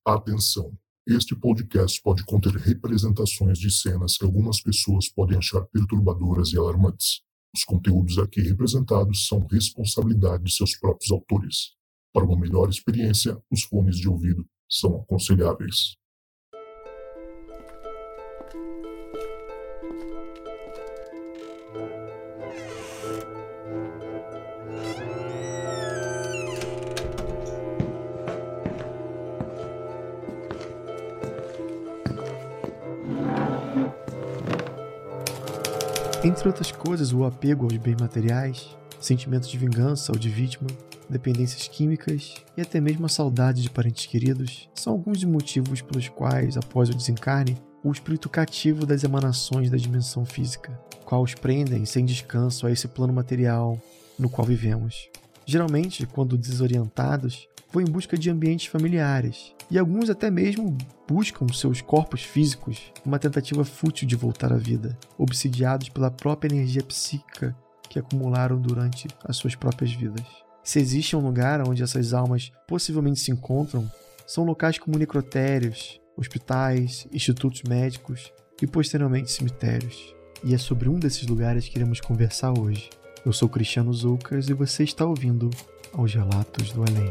Atenção! Este podcast pode conter representações de cenas que algumas pessoas podem achar perturbadoras e alarmantes. Os conteúdos aqui representados são responsabilidade de seus próprios autores. Para uma melhor experiência, os fones de ouvido são aconselháveis. Entre outras coisas, o apego aos bens materiais, sentimentos de vingança ou de vítima, dependências químicas e até mesmo a saudade de parentes queridos são alguns dos motivos pelos quais, após o desencarne, o espírito cativa das emanações da dimensão física, qual os prendem sem descanso a esse plano material no qual vivemos. Geralmente, quando desorientados, vão em busca de ambientes familiares, e alguns até mesmo buscam seus corpos físicos numa tentativa fútil de voltar à vida, obsidiados pela própria energia psíquica que acumularam durante as suas próprias vidas. Se existe um lugar onde essas almas possivelmente se encontram, são locais como necrotérios, hospitais, institutos médicos e posteriormente cemitérios. E é sobre um desses lugares que iremos conversar hoje. Eu sou Cristiano Zoucas e você está ouvindo aos Relatos do Além.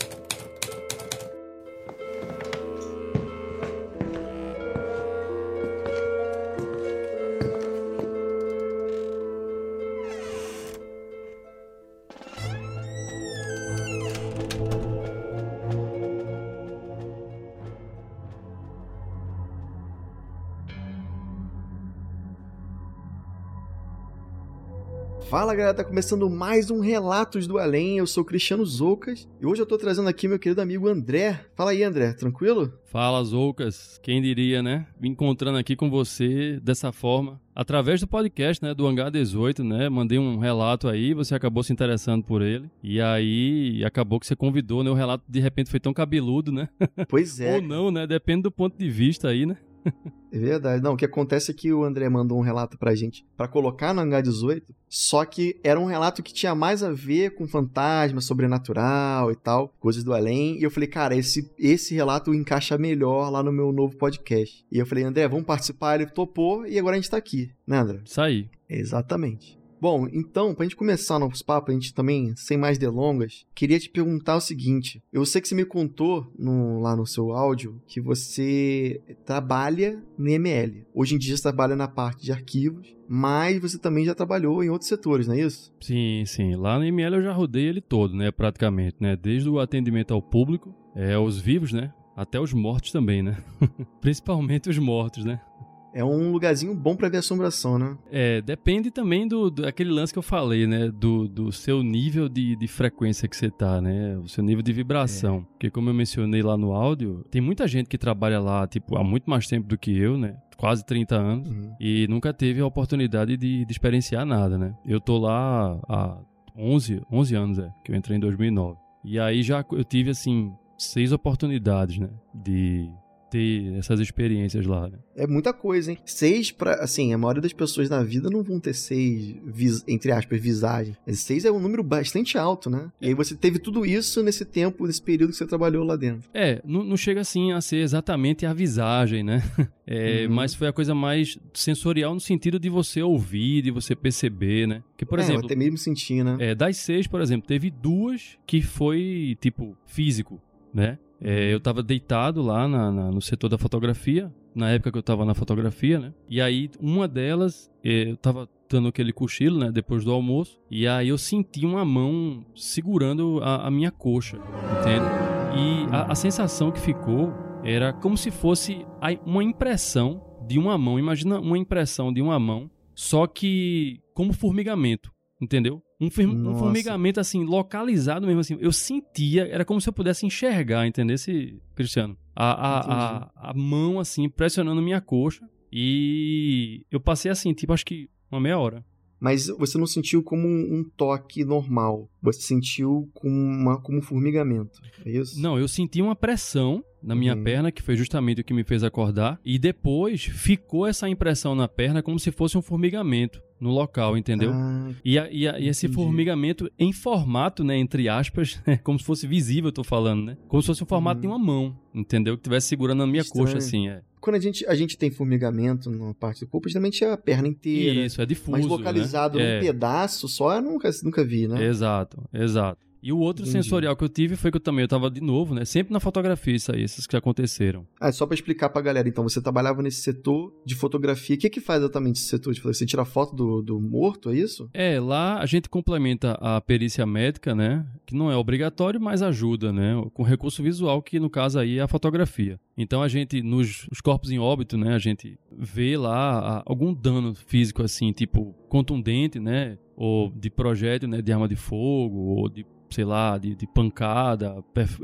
Fala galera, tá começando mais um Relatos do Além, eu sou Cristiano Zoucas e hoje eu tô trazendo aqui meu querido amigo André. Fala aí André, tranquilo? Fala Zoucas, quem diria, né? Me encontrando aqui com você dessa forma, através do podcast, né, do Hangar 18, né? Mandei um relato aí, você acabou se interessando por ele e aí acabou que você convidou, né? O relato de repente foi tão cabeludo, né? Pois é. Ou não, né? Depende do ponto de vista aí, né? É verdade. Não, o que acontece é que o André mandou um relato pra gente pra colocar no Hangar 18, só que era um relato que tinha mais a ver com fantasma, sobrenatural e tal, coisas do além, e eu falei, cara, esse relato encaixa melhor lá no meu novo podcast. E eu falei, André, vamos participar? Ele topou e agora a gente tá aqui, né André? Isso aí. Exatamente. Bom, então, pra gente começar o nosso papo, a gente também, sem mais delongas, queria te perguntar o seguinte. Eu sei que você me contou lá no seu áudio que você trabalha no IML. Hoje em dia você trabalha na parte de arquivos, mas você também já trabalhou em outros setores, não é isso? Sim, sim. Lá no IML eu já rodei ele todo, né, praticamente, né? Desde o atendimento ao público, aos vivos, né? Até os mortos também, né? Principalmente os mortos, né? É um lugarzinho bom pra ver assombração, né? Depende também daquele lance que eu falei, né? Do seu nível de frequência que você tá, né? O seu nível de vibração. Porque como eu mencionei lá no áudio, tem muita gente que trabalha lá, tipo, há muito mais tempo do que eu, né? Quase 30 anos. E nunca teve a oportunidade de experienciar nada, né? Eu tô lá há 11 anos, que eu entrei em 2009. E aí já eu tive, assim, 6 oportunidades, né? De ter essas experiências lá, né? É muita coisa, hein? 6 assim, a maioria das pessoas na vida não vão ter 6, entre aspas, visagens. 6 é um número bastante alto, né? E aí você teve tudo isso nesse tempo, nesse período que você trabalhou lá dentro. Não chega assim a ser exatamente a visagem, né? Mas foi a coisa mais sensorial no sentido de você ouvir, de você perceber, né? Que, por exemplo, até mesmo sentir, né? Das 6, por exemplo, teve 2 que foi, tipo, físico, né? Eu tava deitado lá no setor da fotografia, na época que eu tava na fotografia, né? E aí, uma delas, eu tava dando aquele cochilo, né? Depois do almoço. E aí eu senti uma mão segurando a minha coxa, entende? E a sensação que ficou era como se fosse uma impressão de uma mão. Imagina uma impressão de uma mão, só que como formigamento, entendeu? Um formigamento, assim, localizado mesmo, assim. Eu sentia, era como se eu pudesse enxergar, entendeu, Cristiano? A mão, assim, pressionando minha coxa. E eu passei, assim, tipo, acho que uma meia hora. Mas você não sentiu como um toque normal. Você sentiu como um formigamento, é isso? Não, eu senti uma pressão na minha perna, que foi justamente o que me fez acordar. E depois ficou essa impressão na perna como se fosse um formigamento. no local, entendeu? E esse formigamento em formato, né, entre aspas, como se fosse visível, eu tô falando, né? Como se fosse o formato de uma mão, entendeu? Que estivesse segurando na minha coxa, assim, Quando a gente tem formigamento numa parte do corpo, geralmente é a perna inteira. Isso, é difuso, mas localizado num pedaço só, eu nunca vi, né? Exato. E o outro sensorial que eu tive foi que eu tava de novo, né? Sempre na fotografia isso aí, esses que aconteceram. Só pra explicar pra galera, então, você trabalhava nesse setor de fotografia. O que faz exatamente esse setor de fotografia? Você tira foto do morto, é isso? Lá a gente complementa a perícia médica, né? Que não é obrigatório, mas ajuda, né? Com recurso visual, que no caso aí é a fotografia. Então a gente, nos corpos em óbito, né? A gente vê lá algum dano físico, assim, tipo contundente, né? Ou de projétil, né? De arma de fogo, ou de sei lá, de pancada,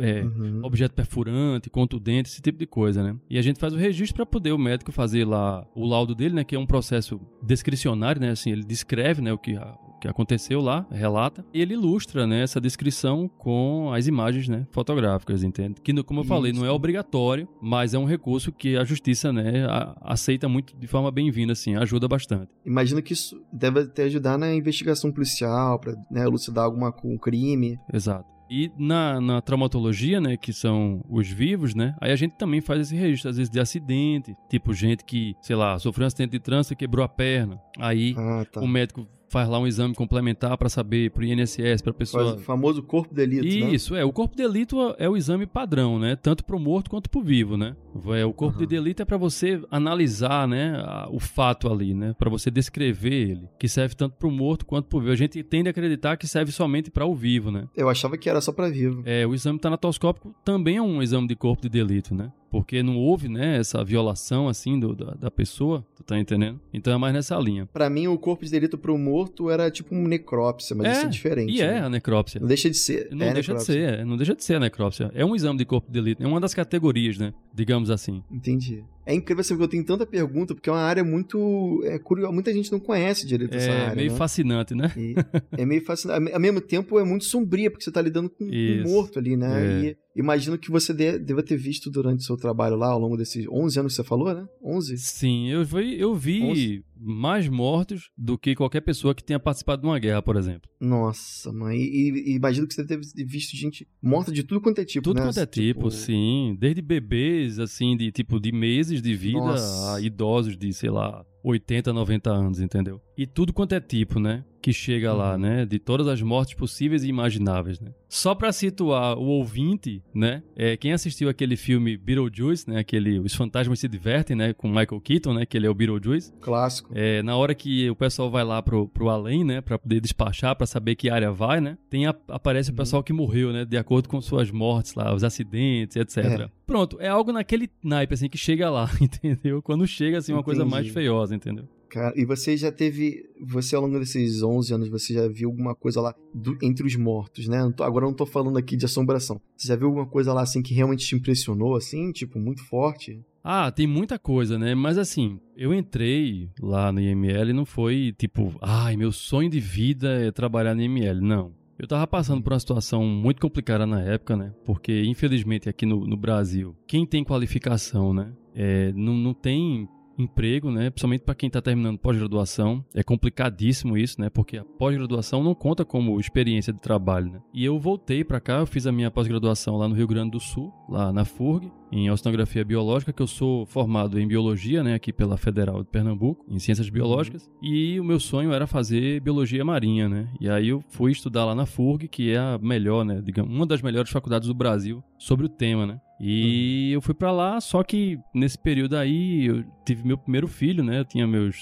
objeto perfurante, contundente, esse tipo de coisa, né? E a gente faz o registro para poder o médico fazer lá o laudo dele, né? Que é um processo descricionário, né? Assim, ele descreve, né? O que aconteceu lá, relata, e ele ilustra, né, essa descrição com as imagens, né, fotográficas, entende? Que, como eu falei, não é obrigatório, mas é um recurso que a justiça, né, aceita muito de forma bem-vinda, assim, ajuda bastante. Imagino que isso deve até ajudar na investigação policial, para, né, elucidar um crime. Exato. E na traumatologia, né, que são os vivos, né, aí a gente também faz esse registro, às vezes, de acidente, tipo gente que, sei lá, sofreu um acidente de trânsito e quebrou a perna, aí o médico faz lá um exame complementar para saber, pro INSS, pra pessoa... Faz o famoso corpo de delito, né? Isso, o corpo de delito é o exame padrão, né? Tanto pro morto quanto pro vivo, né? O corpo de delito é para você analisar, né, o fato ali, né? Para você descrever ele, que serve tanto pro morto quanto pro vivo. A gente tende a acreditar que serve somente para o vivo, né? Eu achava que era só para vivo. O exame tanatoscópico também é um exame de corpo de delito, né? Porque não houve, né, essa violação, assim, da pessoa, tu tá entendendo? Então é mais nessa linha. Pra mim, o corpo de delito pro morto era tipo uma necrópsia, mas isso é diferente. E né? a necrópsia. Não deixa de ser. Não deixa de ser a necrópsia. É um exame de corpo de delito, é uma das categorias, né, digamos assim. Entendi. É incrível assim, porque eu tenho tanta pergunta, porque é uma área muito curiosa. Muita gente não conhece direito essa área. É meio fascinante, né? É meio fascinante. Ao mesmo tempo, é muito sombria, porque você tá lidando com um morto ali, né? E imagino que você deva ter visto durante o seu trabalho lá, ao longo desses 11 anos que você falou, né? 11? Sim, eu vi 11? Mais mortos do que qualquer pessoa que tenha participado de uma guerra, por exemplo. Nossa, mãe. E imagino que você deve ter visto gente morta de tudo quanto é tipo, tudo né? Tudo quanto é tipo, sim. Desde bebês, assim, de meses de vida, a idosos de, sei lá, 80, 90 anos, entendeu? E tudo quanto é tipo, né? Que chega lá, né? De todas as mortes possíveis e imagináveis, né? Só pra situar o ouvinte, né? Quem assistiu aquele filme Beetlejuice, né? Os Fantasmas se Divertem, né? Com Michael Keaton, né? Que ele é o Beetlejuice. Clássico. Na hora que o pessoal vai lá pro além, né? Pra poder despachar, pra saber que área vai, né? Aparece o pessoal que morreu, né? De acordo com suas mortes lá, os acidentes, etc. Pronto, é algo naquele naipe, assim, que chega lá, entendeu? Quando chega, assim, uma coisa mais feiosa, entendeu? Cara, e você já teve... Você, ao longo desses 11 anos, você já viu alguma coisa lá entre os mortos, né? Agora eu não tô falando aqui de assombração. Você já viu alguma coisa lá, assim, que realmente te impressionou, assim? Tipo, muito forte? Tem muita coisa, né? Mas, assim, eu entrei lá no IML e não foi, tipo... meu sonho de vida é trabalhar no IML. Não. Eu tava passando por uma situação muito complicada na época, né? Porque, infelizmente, aqui no Brasil, quem tem qualificação, né? Não tem emprego, né? Principalmente para quem tá terminando pós-graduação. É complicadíssimo isso, né? Porque a pós-graduação não conta como experiência de trabalho, né? E eu voltei para cá, eu fiz a minha pós-graduação lá no Rio Grande do Sul, lá na FURG, em oceanografia biológica, que eu sou formado em biologia, né? Aqui pela Federal de Pernambuco, em ciências biológicas. E o meu sonho era fazer biologia marinha, né? E aí eu fui estudar lá na FURG, que é a melhor, né? Digamos, uma das melhores faculdades do Brasil sobre o tema, né? E eu fui pra lá, só que nesse período aí eu tive meu primeiro filho, né? Eu tinha meus,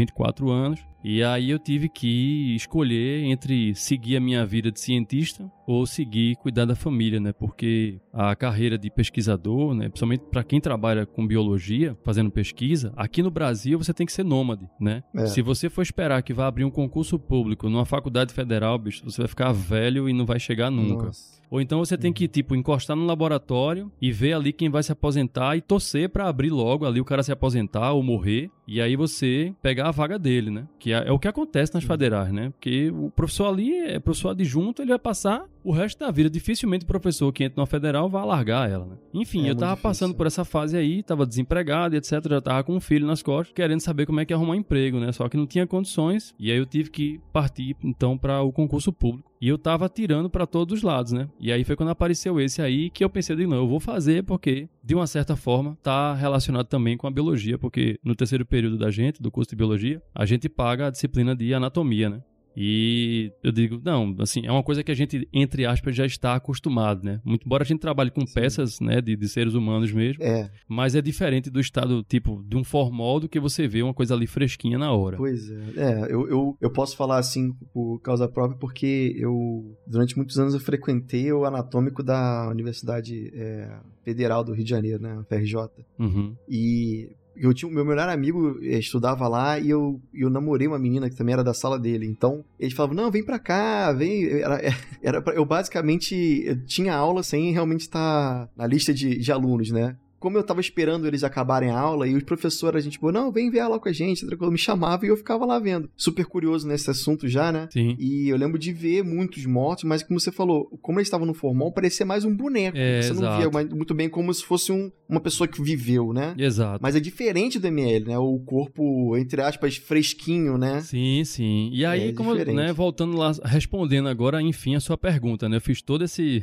24 anos. E aí eu tive que escolher entre seguir a minha vida de cientista ou seguir cuidar da família, né? Porque a carreira de pesquisador, né? Principalmente para quem trabalha com biologia, fazendo pesquisa, aqui no Brasil você tem que ser nômade, né? Se você for esperar que vai abrir um concurso público numa faculdade federal, bicho, você vai ficar velho e não vai chegar nunca. Nossa. Ou então você tem que, encostar no laboratório e ver ali quem vai se aposentar e torcer pra abrir logo ali o cara se aposentar ou morrer. E aí você pegar a vaga dele, né? Que é o que acontece nas federais, né? Porque o professor ali, professor adjunto, ele vai passar o resto da vida, dificilmente o professor que entra numa federal vai largar ela, né? Enfim, eu tava passando por essa fase aí, tava desempregado e etc, já tava com um filho nas costas, querendo saber como é que ia arrumar um emprego, né? Só que não tinha condições, e aí eu tive que partir, então, para o concurso público. E eu tava atirando para todos os lados, né? E aí foi quando apareceu esse aí que eu pensei, não, eu vou fazer porque, de uma certa forma, tá relacionado também com a biologia, porque no terceiro período da gente, do curso de biologia, a gente paga a disciplina de anatomia, né? E eu digo, não, assim, é uma coisa que a gente, entre aspas, já está acostumado, né? Muito embora a gente trabalhe com peças, né, de seres humanos mesmo, mas é diferente do estado, tipo, de um formol do que você vê uma coisa ali fresquinha na hora. Pois é. Eu posso falar assim por causa própria porque durante muitos anos eu frequentei o anatômico da Universidade Federal do Rio de Janeiro, né, a FRJ. Uhum. E o meu melhor amigo estudava lá e eu namorei uma menina que também era da sala dele. Então, eles falavam, não, vem pra cá, vem. Eu basicamente tinha aula sem realmente estar na lista de alunos, né? Como eu tava esperando eles acabarem a aula, e os professores, a gente, não, vem ver a aula com a gente, me chamava e eu ficava lá vendo. Super curioso nesse assunto já, né? Sim. E eu lembro de ver muitos mortos, mas como você falou, como eles estavam no formal, parecia mais um boneco. Você não via muito bem como se fosse uma pessoa que viveu, né? Exato. Mas é diferente do ML, né? O corpo, entre aspas, fresquinho, né? Sim, sim. E aí, como, né, voltando lá, respondendo agora, enfim, a sua pergunta, né? Eu fiz todo esse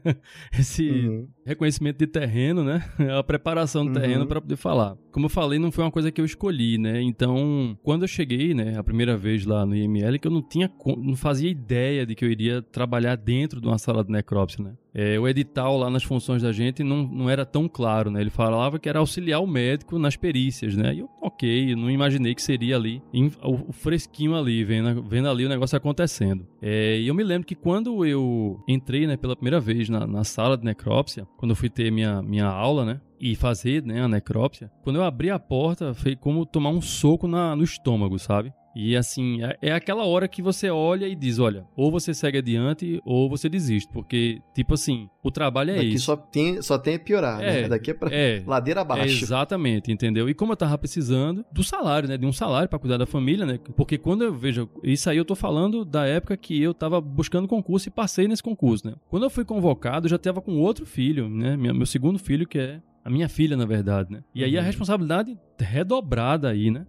reconhecimento de terreno, né? A preparação do terreno para poder falar. Como eu falei, não foi uma coisa que eu escolhi, né? Então, quando eu cheguei, né, a primeira vez lá no IML, que eu não fazia ideia de que eu iria trabalhar dentro de uma sala de necrópsia, né? O edital lá nas funções da gente não era tão claro, né? Ele falava que era auxiliar o médico nas perícias, né? E eu, eu não imaginei que seria ali, o fresquinho ali, vendo ali o negócio acontecendo. E eu me lembro que quando eu entrei, né, pela primeira vez na sala de necrópsia, quando eu fui ter minha aula, né? E fazer, né, a necrópsia, quando eu abri a porta, foi como tomar um soco no estômago, sabe? E assim, é aquela hora que você olha e diz, olha, ou você segue adiante ou você desiste, porque, tipo assim, o trabalho é daqui isso. Só tem a piorar, né? Daqui é pra ladeira abaixo. Exatamente, entendeu? E como eu tava precisando do salário, né? De um salário pra cuidar da família, né? Porque quando eu vejo, isso aí eu tô falando da época que eu tava buscando concurso e passei nesse concurso, né? Quando eu fui convocado, eu já tava com outro filho, né? Meu segundo filho, que é a minha filha, na verdade, né? E aí a responsabilidade redobrada aí, né?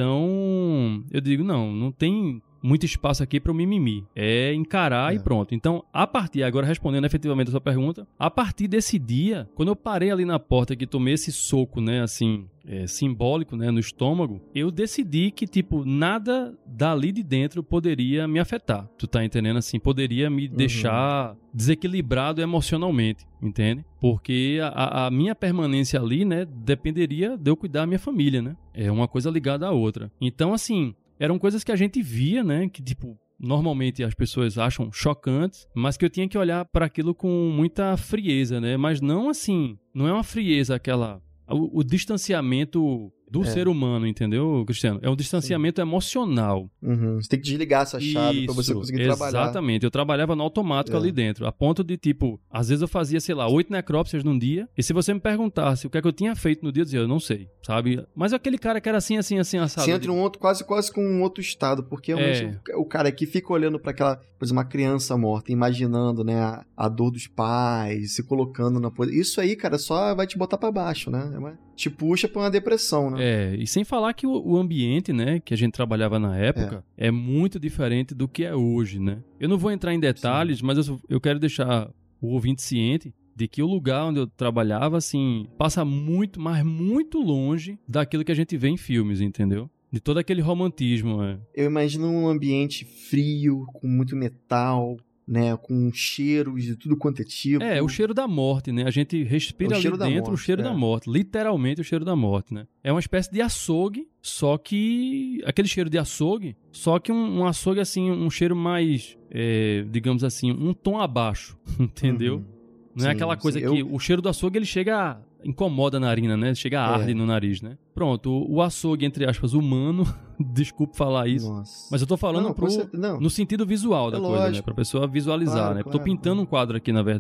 Então, eu digo, não tem muito espaço aqui para o mimimi. É encarar e pronto. Então, agora respondendo efetivamente a sua pergunta, a partir desse dia, quando eu parei ali na porta que tomei esse soco, né, assim, simbólico, né, no estômago, eu decidi que, tipo, nada dali de dentro poderia me afetar. Tu tá entendendo? Assim, poderia me deixar desequilibrado emocionalmente, entende? Porque a minha permanência ali, né, dependeria de eu cuidar da minha família, né? É uma coisa ligada à outra. Então, assim, eram coisas que a gente via, né, que, tipo, normalmente as pessoas acham chocantes, mas que eu tinha que olhar para aquilo com muita frieza, né? Mas não assim, não é uma frieza aquela... O distanciamento do ser humano, entendeu, Cristiano? É um distanciamento emocional. Você tem que desligar essa chave pra você conseguir trabalhar. Exatamente. Eu trabalhava no automático ali dentro, a ponto de, tipo, às vezes eu fazia, sei lá, 8 necrópsias num dia, e se você me perguntasse o que é que eu tinha feito no dia, eu dizia, eu não sei, sabe? Mas aquele cara que era assim, assado. Você entra em um outro, quase com um outro estado, porque realmente o cara aqui fica olhando pra aquela, por exemplo, uma criança morta, imaginando, né, a dor dos pais, se colocando na posição. Isso aí, cara, só vai te botar pra baixo, né? Te puxa pra uma depressão, né? E sem falar que o ambiente, né, que a gente trabalhava na época é muito diferente do que é hoje, né? Eu não vou entrar em detalhes, mas eu quero deixar o ouvinte ciente de que o lugar onde eu trabalhava, assim, passa muito, mas muito longe daquilo que a gente vê em filmes, entendeu? De todo aquele romantismo, Eu imagino um ambiente frio, com muito metal, né, com cheiros de tudo quanto é tipo. O cheiro da morte, né? A gente respira ali dentro o cheiro da morte. Literalmente o cheiro da morte, né? É uma espécie de açougue, só que... Aquele cheiro de açougue, só que um açougue, assim, um cheiro mais, digamos assim, um tom abaixo, entendeu? Não é aquela coisa que... O cheiro do açougue, ele chega... incomoda a narina, né? Chega a arde no nariz, né? Pronto, o açougue, entre aspas, humano, desculpe falar isso, mas eu tô falando no sentido visual da coisa, né? Pra pessoa visualizar, né? Tô pintando um quadro aqui, na verdade.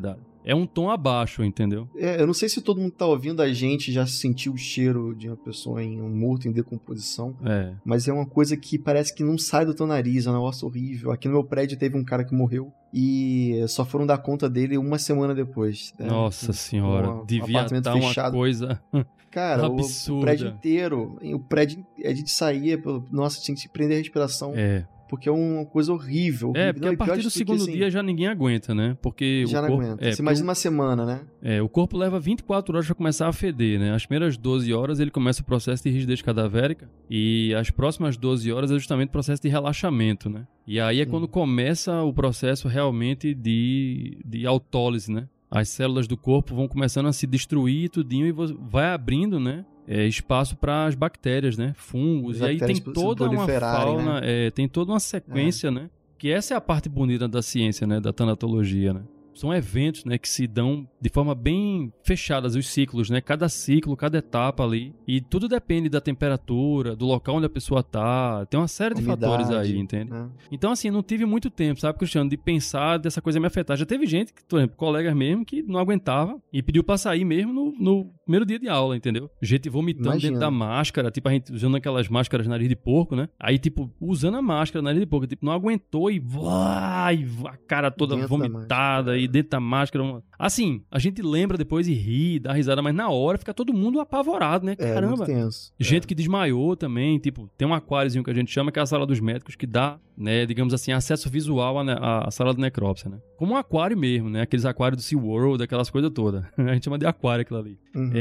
é um tom abaixo, entendeu? Eu não sei se todo mundo que tá ouvindo a gente já sentiu o cheiro de uma pessoa morto, em decomposição. Mas é uma coisa que parece que não sai do teu nariz, é um negócio horrível. Aqui no meu prédio teve um cara que morreu e só foram dar conta dele uma semana depois. Nossa senhora, devia estar uma coisa... Cara, absurda. O prédio inteiro, a gente saía, nossa, tinha que prender a respiração. Porque é uma coisa horrível. Porque a partir do segundo dia já ninguém aguenta, né? Porque já o não corpo, aguenta. Você imagina uma semana, né? O corpo leva 24 horas pra começar a feder, né? As primeiras 12 horas ele começa o processo de rigidez cadavérica e as próximas 12 horas é justamente o processo de relaxamento, né? E aí é quando começa o processo realmente de autólise, né? As células do corpo vão começando a se destruir tudinho e vai abrindo, né? Espaço para as bactérias, né? Fungos. E aí tem toda uma fauna, né? Tem toda uma sequência, né? Que essa é a parte bonita da ciência, né? Da tanatologia, né? São eventos, né, que se dão de forma bem fechada, os ciclos, né? Cada ciclo, cada etapa ali. E tudo depende da temperatura, do local onde a pessoa tá. Tem uma série de fatores aí, entende? Então, assim, não tive muito tempo, sabe, Cristiano, de pensar dessa coisa me afetar. Já teve gente, por exemplo, colegas mesmo, que não aguentava e pediu pra sair mesmo no primeiro dia de aula, entendeu? Gente vomitando dentro da máscara, tipo, a gente usando aquelas máscaras nariz de porco, né? Aí, tipo, usando a máscara nariz de porco, tipo, não aguentou e a cara toda vomitada e dentro da máscara. Assim, a gente lembra depois e ri, dá risada, mas na hora fica todo mundo apavorado, né? Caramba. Muito tenso. Gente que desmaiou também, tipo, tem um aquáriozinho que a gente chama, que é a sala dos médicos, que dá, né, digamos assim, acesso visual à sala de necrópsia, né? Como um aquário mesmo, né? Aqueles aquários do SeaWorld, aquelas coisas todas. A gente chama de aquário aquilo ali.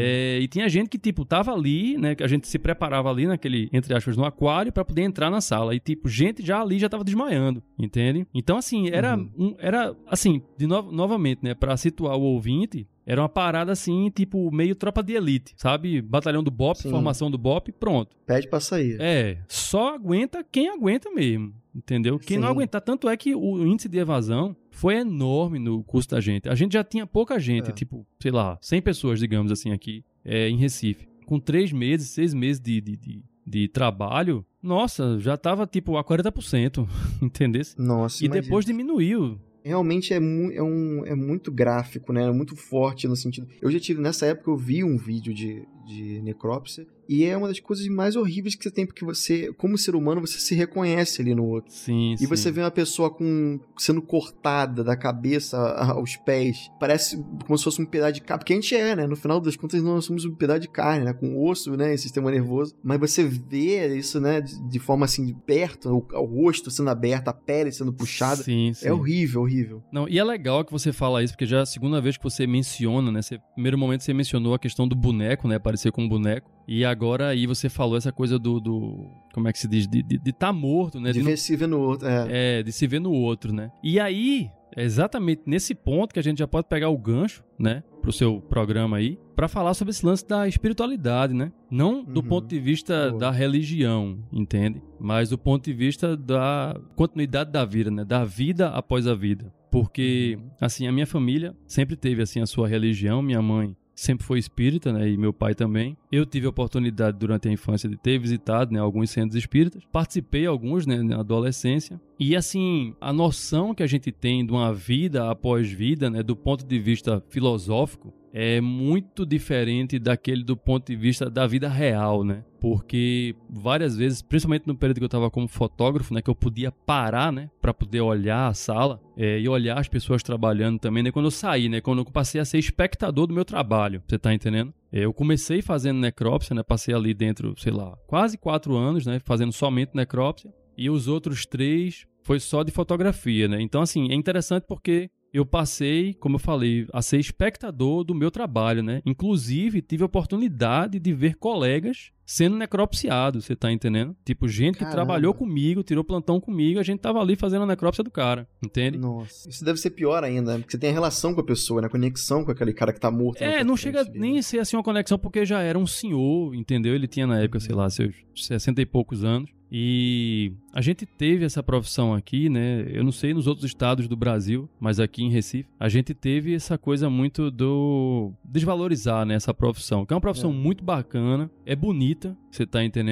E tinha gente que, tipo, tava ali, né? Que a gente se preparava ali naquele, entre aspas, no aquário pra poder entrar na sala. E, tipo, gente já ali já tava desmaiando, entende? Então, assim, era assim, novamente, né? Pra situar o ouvinte, era uma parada assim, tipo, meio tropa de elite, sabe? Batalhão do BOP, formação do BOP, pronto. Pede pra sair. Só aguenta quem aguenta mesmo, entendeu? Quem não aguentar, tanto é que o índice de evasão foi enorme no curso da gente. A gente já tinha pouca gente, tipo, sei lá, 100 pessoas, digamos assim, aqui em Recife. Com 3 meses, 6 meses de trabalho, nossa, já tava tipo a 40%, entendeu? Nossa, e depois diminuiu. Realmente é muito gráfico, né? É muito forte no sentido... Eu já tive... Nessa época eu vi um vídeo de necrópsia e é uma das coisas mais horríveis que você tem, porque você, como ser humano, você se reconhece ali no outro. Sim, e você vê uma pessoa sendo cortada da cabeça aos pés. Parece como se fosse um pedaço de carne. Porque a gente né? No final das contas, nós somos um pedaço de carne, né? Com osso, né? E sistema nervoso. Mas você vê isso, né? De forma assim, de perto, o rosto sendo aberto, a pele sendo puxada. Sim. É horrível, horrível. Não, e é legal que você fala isso, porque já é a segunda vez que você menciona, né? Primeiro momento você mencionou a questão do boneco, né? Aparecer com um boneco. E agora aí você falou essa coisa do como é que se diz? De tá morto, né? De se ver no outro, de se ver no outro, né? E aí, é exatamente nesse ponto que a gente já pode pegar o gancho, né? Pro seu programa aí, pra falar sobre esse lance da espiritualidade, né? Não do ponto de vista da religião, entende? Mas do ponto de vista da continuidade da vida, né? Da vida após a vida. Porque, assim, a minha família sempre teve, assim, a sua religião. Minha mãe sempre foi espírita, né? E meu pai também. Eu tive a oportunidade durante a infância de ter visitado, né, alguns centros espíritas. Participei alguns, né, na adolescência. E assim, a noção que a gente tem de uma vida após vida, né, do ponto de vista filosófico, é muito diferente daquele do ponto de vista da vida real, né? Porque várias vezes, principalmente no período que eu estava como fotógrafo, né, que eu podia parar, né, para poder olhar a sala e olhar as pessoas trabalhando também, né? Quando eu saí, né, quando eu passei a ser espectador do meu trabalho, você tá entendendo? Eu comecei fazendo necrópsia, né? Passei ali dentro, sei lá, quase 4 anos, né? Fazendo somente necrópsia. E os outros 3 foi só de fotografia, né? Então, assim, é interessante porque eu passei, como eu falei, a ser espectador do meu trabalho, né? Inclusive, tive a oportunidade de ver colegas sendo necropsiados, você tá entendendo? Tipo, gente que trabalhou comigo, tirou plantão comigo, a gente tava ali fazendo a necrópsia do cara, entende? Nossa, isso deve ser pior ainda, né? Porque você tem a relação com a pessoa, né? Conexão com aquele cara que tá morto. Não chega nem a ser assim uma conexão, porque já era um senhor, entendeu? Ele tinha na época, sei lá, seus 60 e poucos anos. E a gente teve essa profissão aqui, né? Eu não sei nos outros estados do Brasil, mas aqui em Recife, a gente teve essa coisa muito do desvalorizar, né, essa profissão, que é uma profissão muito bacana, é bonita, você tá entendendo?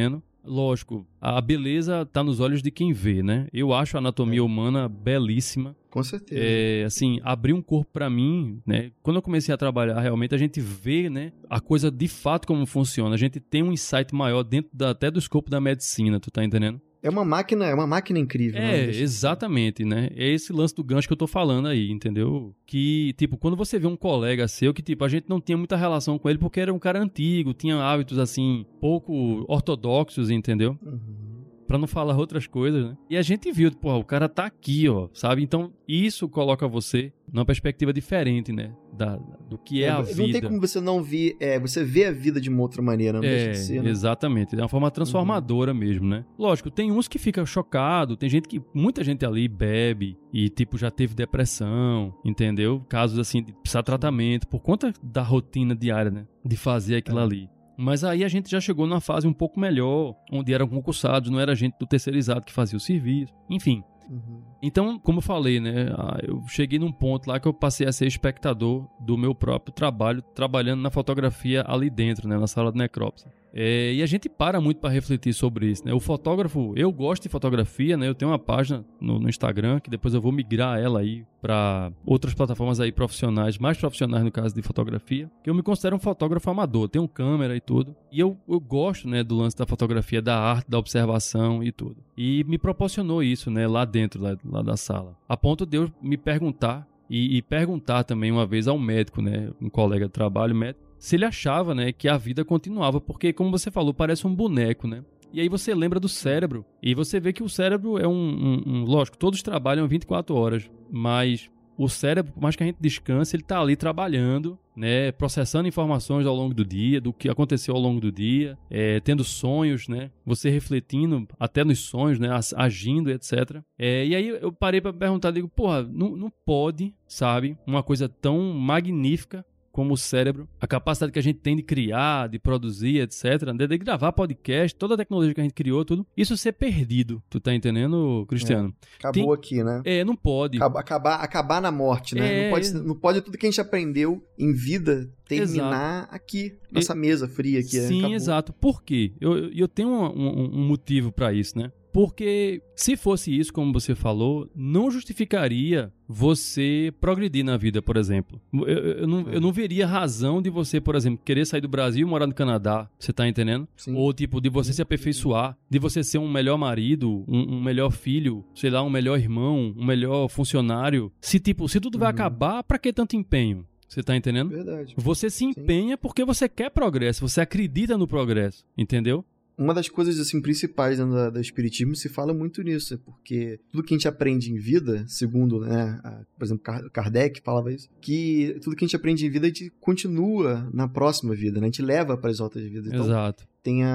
lógico, a beleza tá nos olhos de quem vê, né? Eu acho a anatomia humana belíssima. Com certeza. Assim, abrir um corpo pra mim, né? Quando eu comecei a trabalhar, realmente a gente vê, né, a coisa de fato como funciona. A gente tem um insight maior dentro até do escopo da medicina, tu tá entendendo? É uma máquina incrível, né? Exatamente, né? É esse lance do gancho que eu tô falando aí, entendeu? Que, tipo, quando você vê um colega seu que, tipo, a gente não tinha muita relação com ele porque era um cara antigo, tinha hábitos, assim, pouco ortodoxos, entendeu? Pra não falar outras coisas, né? E a gente viu, pô, o cara tá aqui, ó, sabe? Então, isso coloca você numa perspectiva diferente, né? Do que é a vida. Não tem como você não ver, você vê a vida de uma outra maneira, não deixa de ser, né? Exatamente, é uma forma transformadora mesmo, né? Lógico, tem uns que ficam chocados, tem gente que, muita gente ali bebe e, tipo, já teve depressão, entendeu? Casos, assim, de precisar de tratamento por conta da rotina diária, né? De fazer aquilo ali. Mas aí a gente já chegou numa fase um pouco melhor, onde eram concursados, não era gente do terceirizado que fazia o serviço, enfim. Então, como eu falei, né, eu cheguei num ponto lá que eu passei a ser espectador do meu próprio trabalho, trabalhando na fotografia ali dentro, né, na sala de necrópsia. E a gente para muito para refletir sobre isso, né? O fotógrafo, eu gosto de fotografia, né? Eu tenho uma página no Instagram, que depois eu vou migrar ela aí para outras plataformas aí profissionais, mais profissionais no caso de fotografia, que eu me considero um fotógrafo amador, tenho câmera e tudo. E eu gosto, né, do lance da fotografia, da arte, da observação e tudo. E me proporcionou isso, né, lá dentro, lá da sala. A ponto de eu me perguntar, e perguntar também uma vez ao médico, né, um colega de trabalho, médico, se ele achava, né, que a vida continuava, porque, como você falou, parece um boneco, né? E aí você lembra do cérebro, e você vê que o cérebro é lógico, todos trabalham 24 horas, mas o cérebro, por mais que a gente descanse, ele tá ali trabalhando, né, processando informações ao longo do dia, do que aconteceu ao longo do dia, tendo sonhos, né, você refletindo até nos sonhos, né, agindo, etc. E aí eu parei pra perguntar, digo, porra, não pode, sabe, uma coisa tão magnífica como o cérebro, a capacidade que a gente tem de criar, de produzir, etc., de gravar podcast, toda a tecnologia que a gente criou, tudo, isso ser perdido. Tu tá entendendo, Cristiano? Acabou aqui, né? Não pode. Acabar na morte, né? Não pode tudo que a gente aprendeu em vida terminar aqui, nessa mesa fria aqui. Sim, acabou. Exato. Por quê? Eu tenho um motivo pra isso, né? Porque se fosse isso, como você falou, não justificaria você progredir na vida, por exemplo. Eu não veria razão de você, por exemplo, querer sair do Brasil e morar no Canadá, você tá entendendo? Sim. Ou tipo, de você se aperfeiçoar, de você ser um melhor marido, um melhor filho, sei lá, um melhor irmão, um melhor funcionário. Se tudo vai acabar, pra que tanto empenho? Você tá entendendo? Verdade. Você se empenha porque você quer progresso, você acredita no progresso, entendeu? Uma das coisas assim principais do espiritismo se fala muito nisso, porque tudo que a gente aprende em vida, segundo, né, por exemplo, Kardec falava isso, que tudo que a gente aprende em vida a gente continua na próxima vida, né? A gente leva para as outras vidas. Então, exato.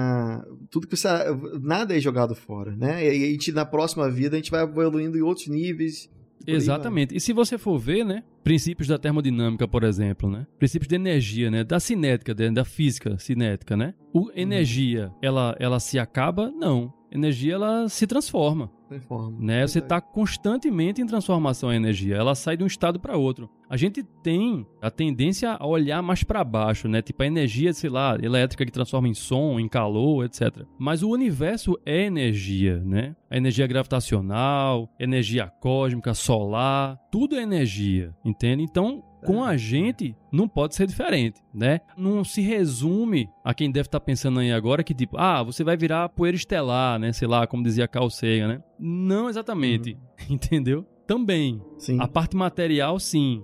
Tudo que você, nada é jogado fora, né? E a gente na próxima vida a gente vai evoluindo em outros níveis. Exatamente. E se você for ver, né, princípios da termodinâmica, por exemplo, né, princípios de energia, né, da cinética, da física cinética, né, energia, ela se acaba? Não. Energia, ela se transforma. Né? Você está constantemente em transformação a energia. Ela sai de um estado para outro. A gente tem a tendência a olhar mais para baixo, né? Tipo a energia, sei lá, elétrica que transforma em som, em calor, etc. Mas o universo é energia, né? A energia gravitacional, energia cósmica, solar, tudo é energia, entende? Então, com a gente, não pode ser diferente, né? Não se resume a quem deve estar pensando aí agora que tipo, você vai virar poeira estelar, né? Sei lá, como dizia Carl Sagan, né? Não exatamente, entendeu? Também. Sim. A parte material, sim.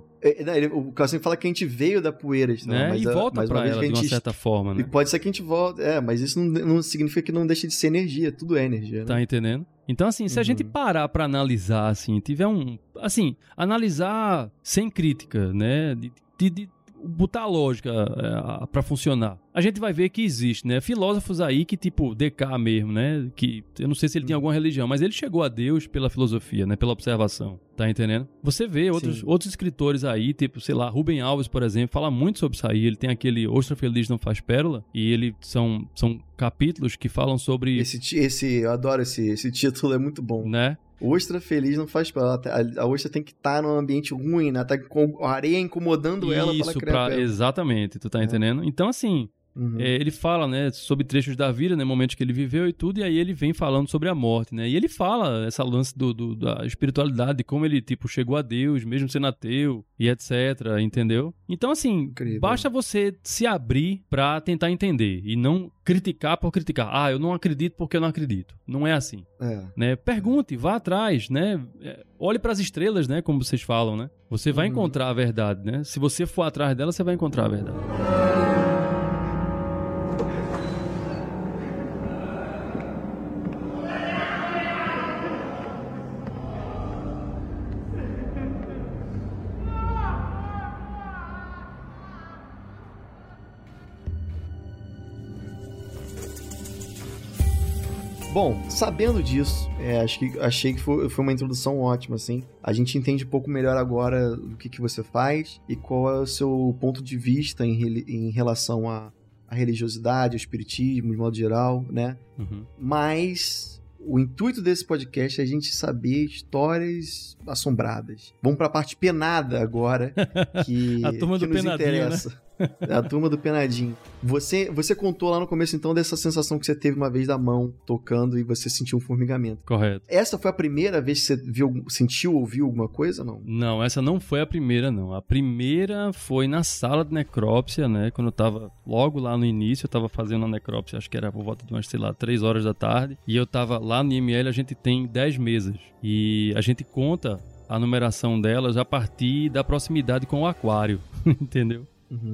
O Carl Sagan fala que a gente veio da poeira, né? Mas, e volta pra ela de uma certa forma, né? E pode ser que a gente volte, mas isso não significa que não deixe de ser energia, tudo é energia, né? Tá entendendo? Então, assim, se a gente parar pra analisar, assim, tiver analisar sem crítica, né? De botar a lógica pra funcionar. A gente vai ver que existe, né? Filósofos aí que, tipo, Descartes mesmo, né? Que eu não sei se ele tinha alguma religião, mas ele chegou a Deus pela filosofia, né? Pela observação. Tá entendendo? Você vê outros escritores aí, tipo, sei lá, Rubem Alves, por exemplo, fala muito sobre isso aí. Ele tem aquele Ostra Feliz Não Faz Pérola, e ele são capítulos que falam sobre... eu adoro esse título, é muito bom. Né? Ostra feliz não faz pérola. A ostra tem que estar num ambiente ruim, né? Tá com a areia incomodando ela pra ela criar pérola. Exatamente, tu tá entendendo? Então, assim, Ele fala, né, sobre trechos da vida, né, momentos que ele viveu e tudo, e aí ele vem falando sobre a morte, né, e ele fala essa lance da espiritualidade, de como ele, tipo, chegou a Deus, mesmo sendo ateu, e etc, entendeu? Então, assim, Incrível. Basta você se abrir pra tentar entender, e não criticar por criticar. Ah, eu não acredito porque eu não acredito. Não é assim. Né? Pergunte, vá atrás, né? Olhe pras estrelas, né, como vocês falam, né? Você vai encontrar a verdade, né? Se você for atrás dela, você vai encontrar a verdade. Bom, sabendo disso, achei que foi uma introdução ótima, assim. A gente entende um pouco melhor agora o que você faz e qual é o seu ponto de vista em relação à religiosidade, ao espiritismo, de modo geral, né? Mas o intuito desse podcast é a gente saber histórias assombradas. Vamos para a parte penada agora, que, a turma que do nos penadinho, interessa. Né? A turma do penadinho. Você contou lá no começo, então, dessa sensação que você teve uma vez da mão tocando e você sentiu um formigamento. Correto. Essa foi a primeira vez que você sentiu, ouviu alguma coisa, não? Não, essa não foi a primeira, não. A primeira foi na sala de necrópsia, né? Quando eu tava logo lá no início, eu tava fazendo a necrópsia, acho que era por volta de umas, 3 horas da tarde. E eu tava lá no IML, a gente tem 10 mesas. E a gente conta a numeração delas a partir da proximidade com o aquário, entendeu?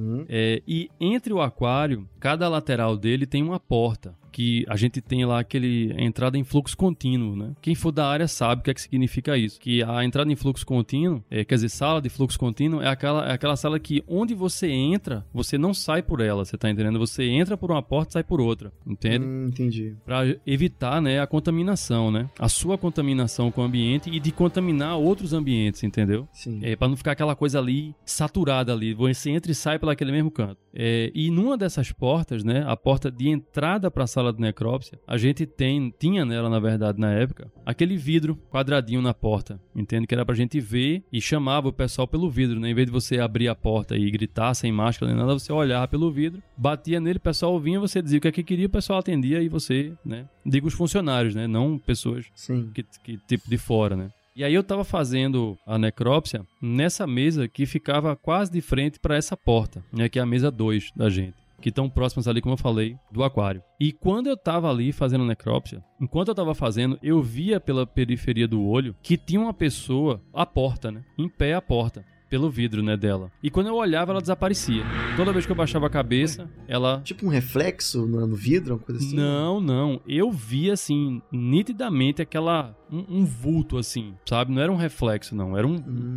E entre o aquário, cada lateral dele tem uma porta, que a gente tem lá a entrada em fluxo contínuo, né? Quem for da área sabe o que é que significa isso. Que a entrada em fluxo contínuo, quer dizer, sala de fluxo contínuo, é aquela sala que onde você entra, você não sai por ela, você tá entendendo? Você entra por uma porta e sai por outra, entende? Entendi. Pra evitar, né, a contaminação, né? A sua contaminação com o ambiente e de contaminar outros ambientes, entendeu? Sim. Pra não ficar aquela coisa ali, saturada ali. Você entra e sai pelo aquele mesmo canto. E numa dessas portas, né, a porta de entrada pra sala de necrópsia, a gente tinha nela, na verdade, na época, aquele vidro quadradinho na porta, entende? Que era pra gente ver e chamava o pessoal pelo vidro, né? Em vez de você abrir a porta e gritar sem máscara nem nada, você olhava pelo vidro, batia nele, o pessoal vinha, você dizia o que é que queria, o pessoal atendia e você, né? Digo os funcionários, né? Não pessoas que tipo de fora, né? E aí eu tava fazendo a necrópsia nessa mesa que ficava quase de frente para essa porta, né? Que é a mesa 2 da gente. Que estão próximas ali, como eu falei, do aquário. E quando eu tava ali fazendo necrópsia, enquanto eu tava fazendo, eu via pela periferia do olho que tinha uma pessoa à porta, né? Em pé à porta. Pelo vidro, né, dela. E quando eu olhava, ela desaparecia. Toda vez que eu baixava a cabeça, ela... Tipo um reflexo no vidro, uma coisa assim? Não. Eu via, assim, nitidamente um vulto, assim, sabe? Não era um reflexo, não. Era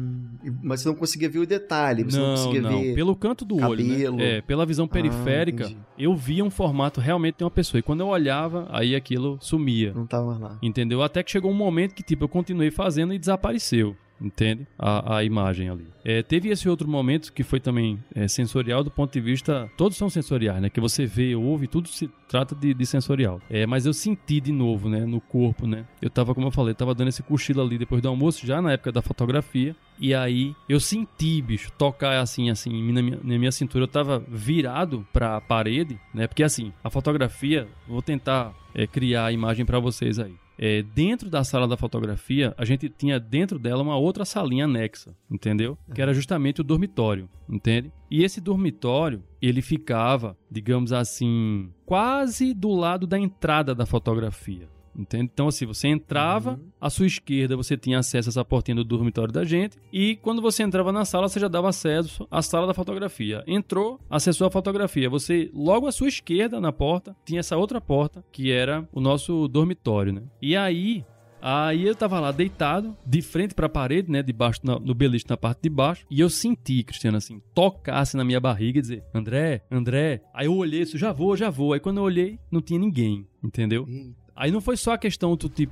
Mas você não conseguia ver o detalhe? Você não conseguia ver pelo canto do cabelo. olho, né? Pela visão periférica, eu via um formato realmente de uma pessoa. E quando eu olhava, aí aquilo sumia. Não tava mais lá. Entendeu? Até que chegou um momento que, tipo, eu continuei fazendo e desapareceu. Entende? A imagem ali. Teve esse outro momento que foi também sensorial do ponto de vista... Todos são sensoriais, né? Que você vê, ouve, tudo se trata de sensorial. Mas eu senti de novo, né? No corpo, né? Eu tava, como eu falei, tava dando esse cochilo ali depois do almoço, já na época da fotografia. E aí eu senti, bicho, tocar assim, na minha cintura. Eu tava virado pra parede, né? Porque assim, a fotografia... Vou tentar criar a imagem pra vocês aí. Dentro da sala da fotografia, a gente tinha dentro dela uma outra salinha anexa, entendeu? Que era justamente o dormitório, entende? E esse dormitório, ele ficava, digamos assim, quase do lado da entrada da fotografia. Entende? Então, assim, você entrava, à sua esquerda você tinha acesso a essa portinha do dormitório da gente, e quando você entrava na sala, você já dava acesso à sala da fotografia. Entrou, acessou a fotografia. Você, logo à sua esquerda, na porta, tinha essa outra porta, que era o nosso dormitório, né? E aí eu tava lá deitado, de frente pra parede, né, debaixo, no beliche na parte de baixo, e eu senti, Cristiano, assim, tocasse na minha barriga e dizer, André. Aí eu olhei, isso, já vou. Aí quando eu olhei, não tinha ninguém, entendeu? Aí não foi só a questão do tipo,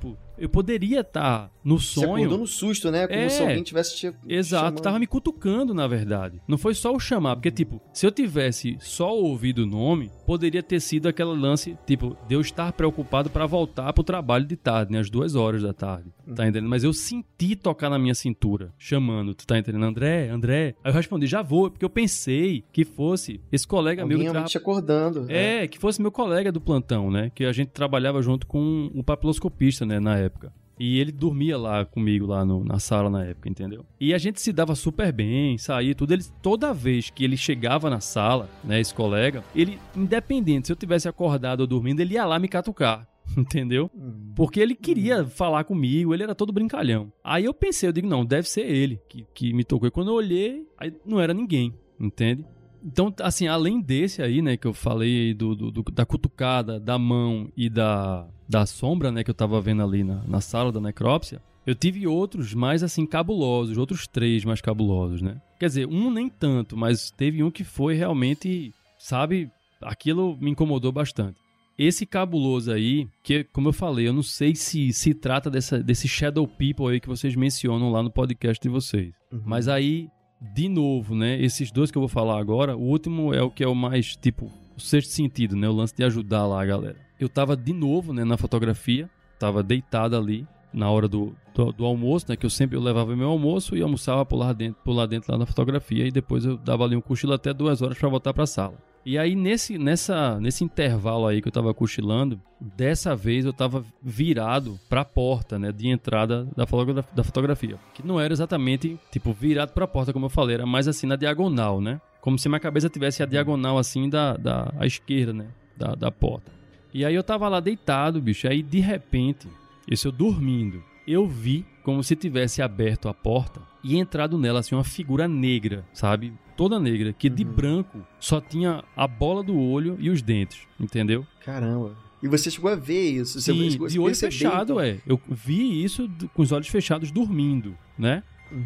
Eu poderia estar no sonho... Você acordou no susto, né? Como se alguém tivesse te Exato, chamando. tava me cutucando, na verdade. Não foi só o chamar, porque, tipo, se eu tivesse só ouvido o nome, poderia ter sido aquele lance, tipo, de eu estar preocupado pra voltar pro trabalho de tarde, né? Às 2 horas da tarde, tá entendendo? Mas eu senti tocar na minha cintura, chamando, tu tá entendendo? André. Aí eu respondi, já vou, porque eu pensei que fosse esse colega meu... Alguém realmente te acordando. Que fosse meu colega do plantão, né? Que a gente trabalhava junto com o papiloscopista, né? Na época. E ele dormia lá comigo, lá na sala na época, entendeu? E a gente se dava super bem, saía tudo. Toda vez que ele chegava na sala, né? Esse colega, ele, independente se eu tivesse acordado ou dormindo, ele ia lá me catucar. Entendeu? Porque ele queria falar comigo, ele era todo brincalhão. Aí eu pensei, eu digo, não, deve ser ele que me tocou. E quando eu olhei, aí não era ninguém, entende? Então, assim, além desse aí, né, que eu falei da cutucada, da mão e da sombra, né, que eu tava vendo ali na sala da necrópsia, eu tive outros mais, assim, cabulosos, outros 3 mais cabulosos, né? Quer dizer, um nem tanto, mas teve um que foi realmente, sabe, aquilo me incomodou bastante. Esse cabuloso aí, que, como eu falei, eu não sei se trata desse Shadow People aí que vocês mencionam lá no podcast de vocês. Mas aí... De novo, né? Esses 2 que eu vou falar agora, o último é o que é o mais, tipo, o sexto sentido, né? O lance de ajudar lá a galera. Eu tava de novo, né, na fotografia, tava deitado ali na hora do almoço, né? Que eu levava meu almoço e almoçava por lá dentro lá na fotografia e depois eu dava ali um cochilo até 2 horas pra voltar pra sala. E aí, nesse intervalo aí que eu tava cochilando, dessa vez eu tava virado pra porta, né, de entrada da fotografia. Que não era exatamente, tipo, virado pra porta, como eu falei, era mais assim, na diagonal, né? Como se minha cabeça tivesse a diagonal, assim, à esquerda, né, da porta. E aí eu tava lá deitado, bicho, aí de repente, isso eu dormindo, eu vi como se tivesse aberto a porta e entrado nela, assim, uma figura negra, sabe? Toda negra, que de branco só tinha a bola do olho e os dentes, entendeu? Caramba. E você chegou a ver isso? Você Sim, de olho fechado, então? Eu vi isso com os olhos fechados, dormindo, né?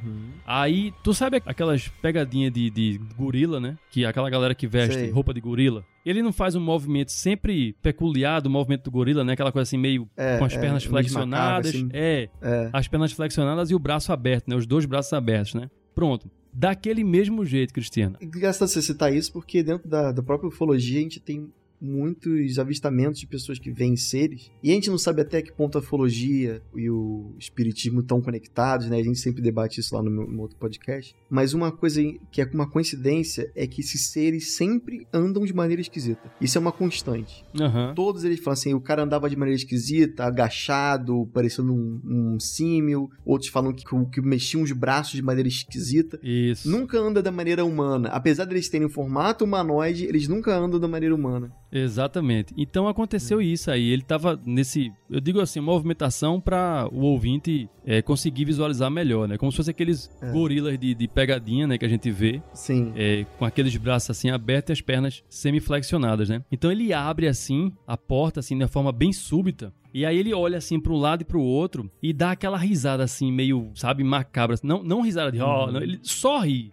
Aí, tu sabe aquelas pegadinhas de gorila, né? Que é aquela galera que veste roupa de gorila. Ele não faz um movimento sempre peculiar do movimento do gorila, né? Aquela coisa assim, meio com as pernas flexionadas. Macabra, assim. As pernas flexionadas e o braço aberto, né? Os 2 braços abertos, né? Pronto. Daquele mesmo jeito, Cristiano. Engraçado você citar isso, porque dentro da própria ufologia a gente tem muitos avistamentos de pessoas que veem seres, e a gente não sabe até que ponto a ufologia e o espiritismo estão conectados, né? A gente sempre debate isso lá no outro podcast, mas uma coisa que é uma coincidência é que esses seres sempre andam de maneira esquisita. Isso é uma constante. Todos eles falam assim, o cara andava de maneira esquisita, agachado, parecendo um símil, outros falam que mexiam os braços de maneira esquisita. Isso. Nunca anda da maneira humana. Apesar deles terem um formato humanoide, eles nunca andam da maneira humana. Exatamente. Então aconteceu isso aí. Ele tava eu digo assim, movimentação para o ouvinte conseguir visualizar melhor, né? Como se fosse aqueles gorilas de pegadinha, né? Que a gente vê. Sim. Com aqueles braços assim abertos e as pernas semiflexionadas, né? Então ele abre assim a porta, assim, de forma bem súbita. E aí ele olha assim para um lado e para o outro e dá aquela risada assim, meio, sabe, macabra. Não risada de não, ele só ri.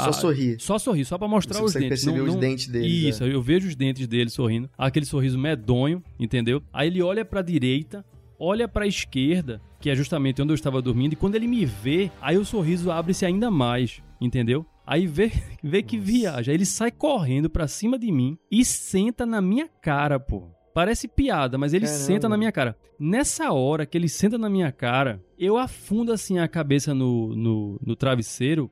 Só sorri, só pra mostrar os dentes. Você percebeu os dentes dele. Isso, eu vejo os dentes dele sorrindo. Aquele sorriso medonho, entendeu? Aí ele olha pra direita, olha pra esquerda, que é justamente onde eu estava dormindo, e quando ele me vê, aí o sorriso abre-se ainda mais, entendeu? Aí vê que viaja. Aí ele sai correndo pra cima de mim e senta na minha cara, pô. Parece piada, mas ele senta na minha cara. Nessa hora que ele senta na minha cara, eu afundo assim a cabeça no travesseiro.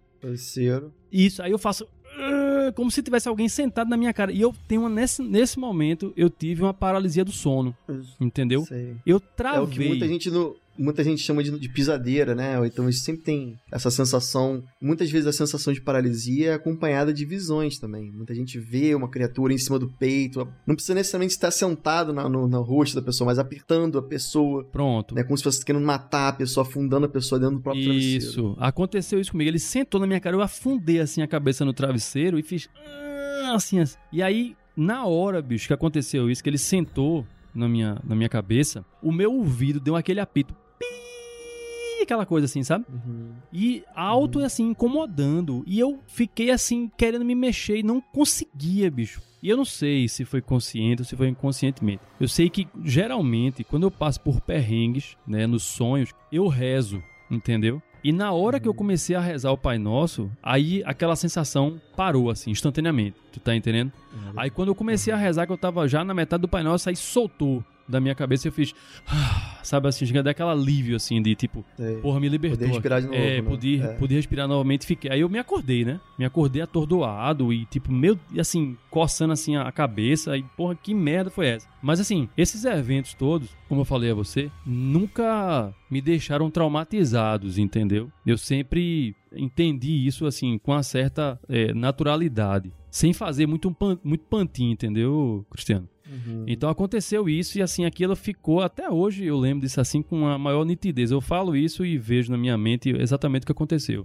Isso, aí eu faço como se tivesse alguém sentado na minha cara. E eu tenho nesse momento, eu tive uma paralisia do sono. Entendeu? Sei. Eu travei. É o que muita gente chama de pisadeira, né? Então isso sempre tem essa sensação. Muitas vezes a sensação de paralisia é acompanhada de visões também. Muita gente vê uma criatura em cima do peito. Não precisa necessariamente estar sentado no rosto da pessoa, mas apertando a pessoa. Pronto. Né? Como se fosse querendo matar a pessoa, afundando a pessoa dentro do próprio travesseiro. Isso. Aconteceu isso comigo. Ele sentou na minha cara, eu afundei assim a cabeça no travesseiro e fiz assim. E aí, na hora, bicho, que aconteceu isso, que ele sentou na minha cabeça, o meu ouvido deu aquele apito. Sabe aquela coisa assim, sabe? E alto, assim, incomodando. E eu fiquei, assim, querendo me mexer e não conseguia, bicho. E eu não sei se foi consciente ou se foi inconscientemente. Eu sei que, geralmente, quando eu passo por perrengues, né, nos sonhos, eu rezo, entendeu? E na hora que eu comecei a rezar o Pai Nosso, aí aquela sensação parou, assim, instantaneamente. Tu tá entendendo? Aí quando eu comecei a rezar, que eu tava já na metade do Pai Nosso, aí soltou da minha cabeça e eu fiz... sabe assim, chega daquele alívio, assim, de tipo... Porra, me libertou. Poder respirar de novo, né? Poder respirar novamente. Fiquei. Aí eu me acordei, né? Me acordei atordoado e tipo, assim, coçando assim a cabeça. E porra, que merda foi essa? Mas assim, esses eventos todos, como eu falei a você, nunca me deixaram traumatizados, entendeu? Eu sempre entendi isso, assim, com uma certa naturalidade. Sem fazer muito pantinho, entendeu, Cristiano? Então aconteceu isso e assim, aquilo ficou, até hoje eu lembro disso assim com a maior nitidez. Eu falo isso e vejo na minha mente exatamente o que aconteceu.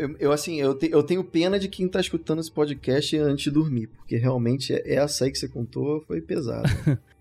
Eu tenho pena de quem tá escutando esse podcast antes de dormir, porque realmente essa aí que você contou foi pesada.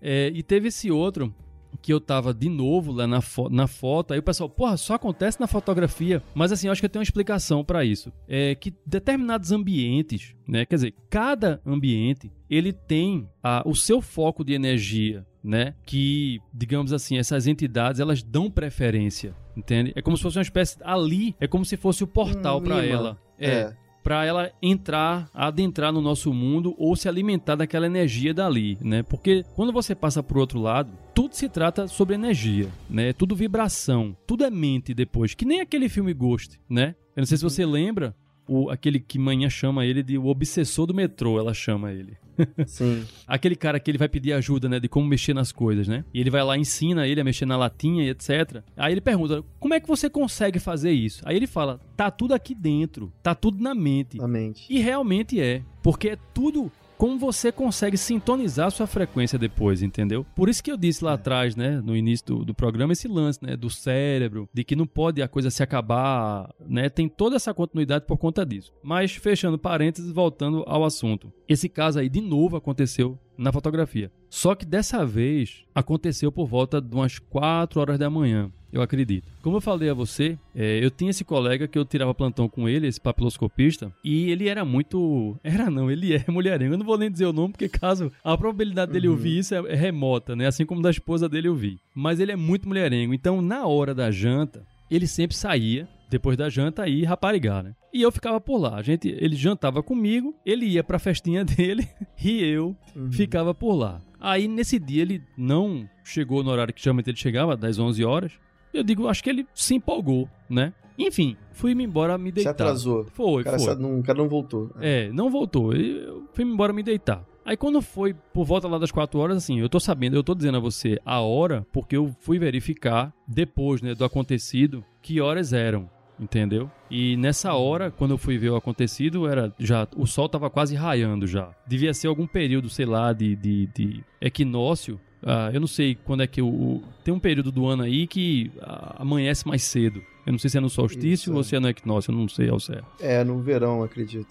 E teve esse outro que eu tava de novo lá na foto, aí o pessoal, porra, só acontece na fotografia. Mas assim, eu acho que eu tenho uma explicação pra isso. É que determinados ambientes, né, quer dizer, cada ambiente, ele tem o seu foco de energia, né, que, digamos assim, essas entidades, elas dão preferência, entende? É como se fosse uma espécie, ali, é como se fosse o portal pra ela. Para ela adentrar no nosso mundo ou se alimentar daquela energia dali, né? Porque quando você passa pro outro lado, tudo se trata sobre energia, né? Tudo vibração, tudo é mente depois, que nem aquele filme Ghost, né? Eu não sei se você lembra, aquele que manhã chama ele de o obsessor do metrô, ela chama ele. Sim. Aquele cara que ele vai pedir ajuda, né, de como mexer nas coisas, né? E ele vai lá e ensina ele a mexer na latinha e etc. Aí ele pergunta, como é que você consegue fazer isso? Aí ele fala, tá tudo aqui dentro, tá tudo na mente. Na mente. E realmente é, porque é tudo como você consegue sintonizar sua frequência depois, entendeu? Por isso que eu disse lá atrás, né, no início do programa, esse lance, né, do cérebro, de que não pode a coisa se acabar, né, tem toda essa continuidade por conta disso. Mas, fechando parênteses, voltando ao assunto. Esse caso aí, de novo, aconteceu na fotografia. Só que dessa vez, aconteceu por volta de umas 4 horas da manhã. Eu acredito. Como eu falei a você, eu tinha esse colega que eu tirava plantão com ele, esse papiloscopista, e ele era muito... ele é mulherengo. Eu não vou nem dizer o nome, porque caso a probabilidade dele ouvir isso é remota, né? Assim como da esposa dele ouvir. Mas ele é muito mulherengo. Então, na hora da janta, ele sempre saía, depois da janta, aí raparigar, né? E eu ficava por lá. Ele jantava comigo, ele ia pra festinha dele e eu ficava por lá. Aí, nesse dia, ele não chegou no horário que geralmente ele chegava, das 11 horas. Eu digo, acho que ele se empolgou, né? Enfim, fui-me embora me deitar. Se atrasou. Foi. O cara não voltou. Não voltou. Eu fui-me embora me deitar. Aí quando foi por volta lá das 4 horas, assim, eu tô dizendo a você a hora, porque eu fui verificar depois, né, do acontecido, que horas eram, entendeu? E nessa hora, quando eu fui ver o acontecido, o sol tava quase raiando já. Devia ser algum período, sei lá, de equinócio. Eu não sei quando é que tem um período do ano aí que amanhece mais cedo. Eu não sei se é no solstício ou se é no equinócio, eu não sei ao certo. No verão, acredito.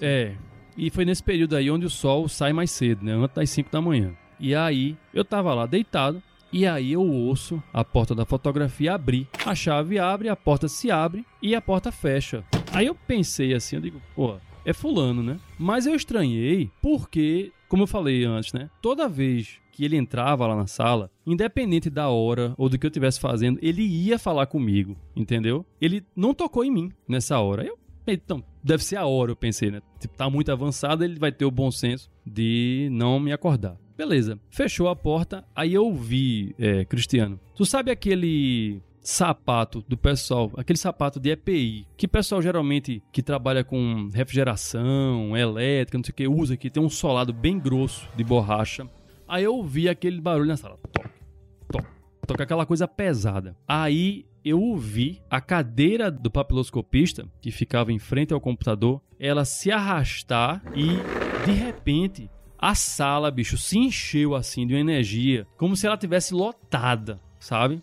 E foi nesse período aí onde o sol sai mais cedo, né? Antes das 5 da manhã. E aí, eu tava lá deitado, e aí eu ouço a porta da fotografia abrir. A chave abre, a porta se abre e a porta fecha. Aí eu pensei assim, eu digo, pô, é fulano, né? Mas eu estranhei porque, como eu falei antes, né? Toda vez que ele entrava lá na sala, independente da hora ou do que eu estivesse fazendo, ele ia falar comigo, entendeu? Ele não tocou em mim nessa hora. Então, deve ser a hora, eu pensei, né? Tipo, tá muito avançado, ele vai ter o bom senso de não me acordar. Beleza, fechou a porta, aí eu vi, Cristiano, tu sabe aquele sapato do pessoal, aquele sapato de EPI, que o pessoal geralmente que trabalha com refrigeração, elétrica, não sei o que, usa, que tem um solado bem grosso de borracha. Aí eu ouvi aquele barulho na sala. Toca aquela coisa pesada. Aí eu ouvi a cadeira do papiloscopista, que ficava em frente ao computador, ela se arrastar e, de repente, a sala, bicho, se encheu assim de uma energia, como se ela tivesse lotada, sabe?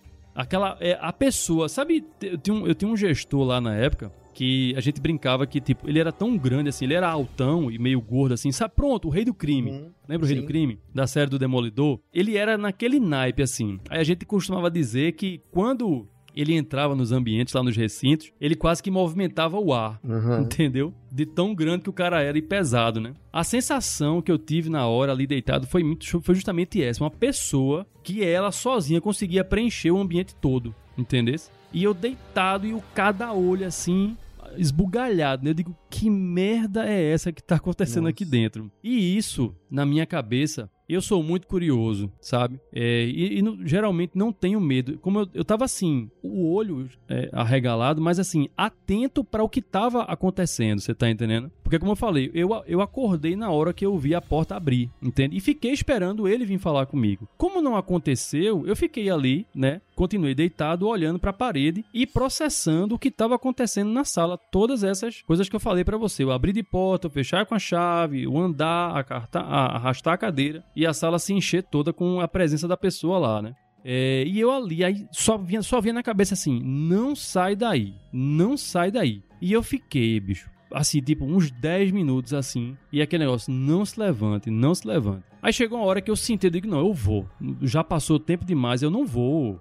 A pessoa, sabe? Eu tinha um gestor lá na época, que a gente brincava que, tipo, ele era tão grande assim, ele era altão e meio gordo assim, sabe? Pronto, o Rei do Crime. Lembra o Rei do Crime? Da série do Demolidor? Ele era naquele naipe assim. Aí a gente costumava dizer que quando ele entrava nos ambientes, lá nos recintos, ele quase que movimentava o ar, entendeu? De tão grande que o cara era e pesado, né? A sensação que eu tive na hora ali deitado foi justamente essa. Uma pessoa que ela sozinha conseguia preencher o ambiente todo, entendeu? E eu deitado e cada olho assim, esbugalhado, né? Eu digo, que merda é essa que tá acontecendo aqui dentro? E isso, na minha cabeça, eu sou muito curioso, sabe? Geralmente não tenho medo. Como eu tava assim, o olho arregalado, mas assim, atento para o que tava acontecendo, você tá entendendo? Porque como eu falei, eu acordei na hora que eu vi a porta abrir, entende? E fiquei esperando ele vir falar comigo. Como não aconteceu, eu fiquei ali, né? Continuei deitado, olhando para a parede e processando o que estava acontecendo na sala. Todas essas coisas que eu falei para você. O abrir de porta, o fechar com a chave, o andar, arrastar a cadeira e a sala se encher toda com a presença da pessoa lá, né? E eu ali, aí só vinha na cabeça assim, não sai daí, não sai daí. E eu fiquei, bicho, assim, tipo, uns 10 minutos assim, e aquele negócio, não se levante, não se levante. Aí chegou uma hora que eu senti, eu digo, não, eu vou. Já passou tempo demais, eu não vou.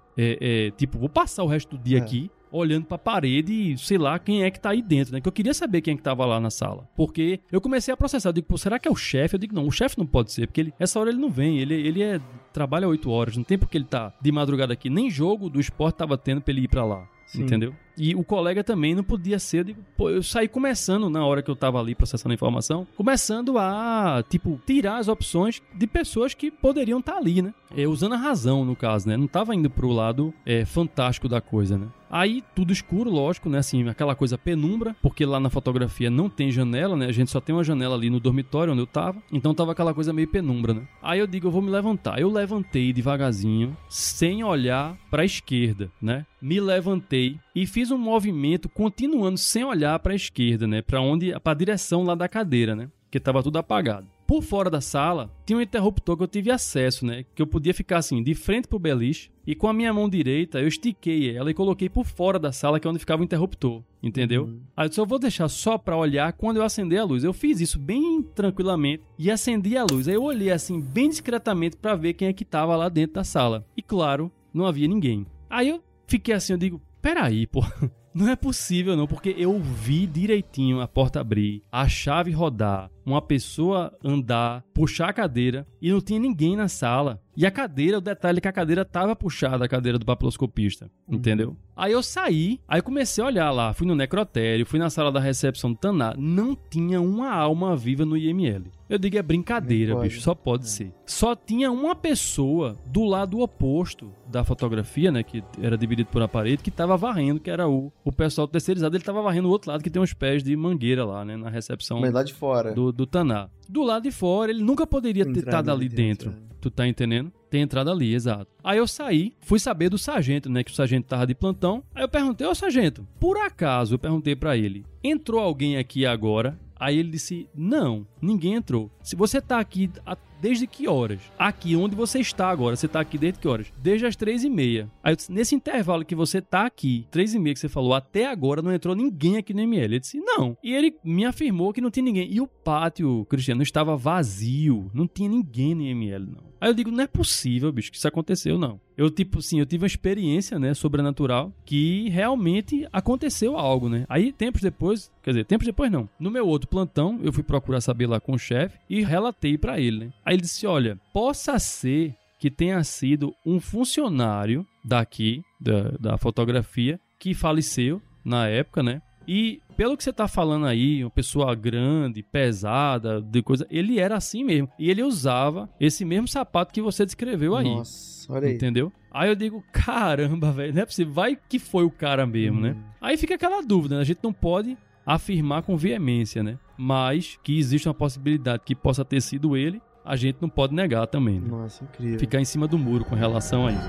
Vou passar o resto do dia aqui, olhando pra parede e sei lá quem é que tá aí dentro, né? Que eu queria saber quem é que tava lá na sala. Porque eu comecei a processar, eu digo, pô, será que é o chefe? Eu digo, não, o chefe não pode ser, porque essa hora ele não vem, ele trabalha 8 horas, não tem porque ele tá de madrugada aqui. Nem jogo do esporte tava tendo pra ele ir pra lá. Sim. Entendeu? E o colega também não podia ser. Eu digo, pô, eu saí começando, na hora que eu tava ali processando a informação, começando a, tirar as opções de pessoas que poderiam estar ali, né? Usando a razão, no caso, né? Não tava indo pro lado fantástico da coisa, né? Aí, tudo escuro, lógico, né? Assim, aquela coisa penumbra, porque lá na fotografia não tem janela, né? A gente só tem uma janela ali no dormitório onde eu tava. Então tava aquela coisa meio penumbra, né? Aí eu digo, eu vou me levantar. Eu levantei devagarzinho, sem olhar pra esquerda, né? Me levantei e fiz um movimento continuando sem olhar pra esquerda, né? Pra direção lá da cadeira, né? Porque tava tudo apagado. Por fora da sala, tinha um interruptor que eu tive acesso, né? Que eu podia ficar assim, de frente pro beliche. E com a minha mão direita, eu estiquei ela e coloquei por fora da sala, que é onde ficava o interruptor. Entendeu? Aí eu disse, eu vou deixar só pra olhar quando eu acender a luz. Eu fiz isso bem tranquilamente e acendi a luz. Aí eu olhei assim, bem discretamente pra ver quem é que tava lá dentro da sala. E claro, não havia ninguém. Aí eu fiquei assim, eu digo, peraí, pô. Não é possível não, porque eu vi direitinho a porta abrir, a chave rodar, uma pessoa andar, puxar a cadeira e não tinha ninguém na sala. E a cadeira, o detalhe é que a cadeira tava puxada, a cadeira do papiloscopista, entendeu? Aí eu saí, aí comecei a olhar lá, fui no necrotério, fui na sala da recepção do Taná, não tinha uma alma viva no IML. Eu digo, é brincadeira, bicho, só pode ser. Só tinha uma pessoa do lado oposto da fotografia, né, que era dividido por uma parede, que tava varrendo, que era o pessoal terceirizado, ele tava varrendo o outro lado, que tem uns pés de mangueira lá, né, na recepção. Mas lá de fora. Do Taná. Do lado de fora, ele nunca poderia ter estado ali dentro. Tu tá entendendo? Tem entrado ali, exato. Aí eu saí, fui saber do sargento, né? Que o sargento tava de plantão. Aí eu perguntei, ô sargento, por acaso, eu perguntei pra ele, entrou alguém aqui agora? Aí ele disse, não, ninguém entrou. Se você tá aqui desde que horas? Aqui onde você está agora, você tá aqui desde que horas? Desde as 3h30. Aí eu disse, nesse intervalo que você tá aqui, 3h30 que você falou, até agora não entrou ninguém aqui no ML. Ele disse, não. E ele me afirmou que não tinha ninguém. E o pátio, Cristiano, estava vazio. Não tinha ninguém no ML, não. Aí eu digo, não é possível, bicho, que isso aconteceu, não. Eu tive uma experiência, né, sobrenatural, que realmente aconteceu algo, né. Aí, tempos depois não. No meu outro plantão, eu fui procurar saber lá com o chefe e relatei pra ele, né. Aí ele disse, olha, possa ser que tenha sido um funcionário daqui, da fotografia, que faleceu na época, né. E pelo que você tá falando aí, uma pessoa grande, pesada, de coisa, ele era assim mesmo. E ele usava esse mesmo sapato que você descreveu aí. Nossa, olha aí. Entendeu? Aí eu digo, caramba, velho, não é possível. Vai que foi o cara mesmo, né? Aí fica aquela dúvida, né? A gente não pode afirmar com veemência, né? Mas que existe uma possibilidade que possa ter sido ele, a gente não pode negar também, né? Nossa, incrível. Ficar em cima do muro com relação a isso.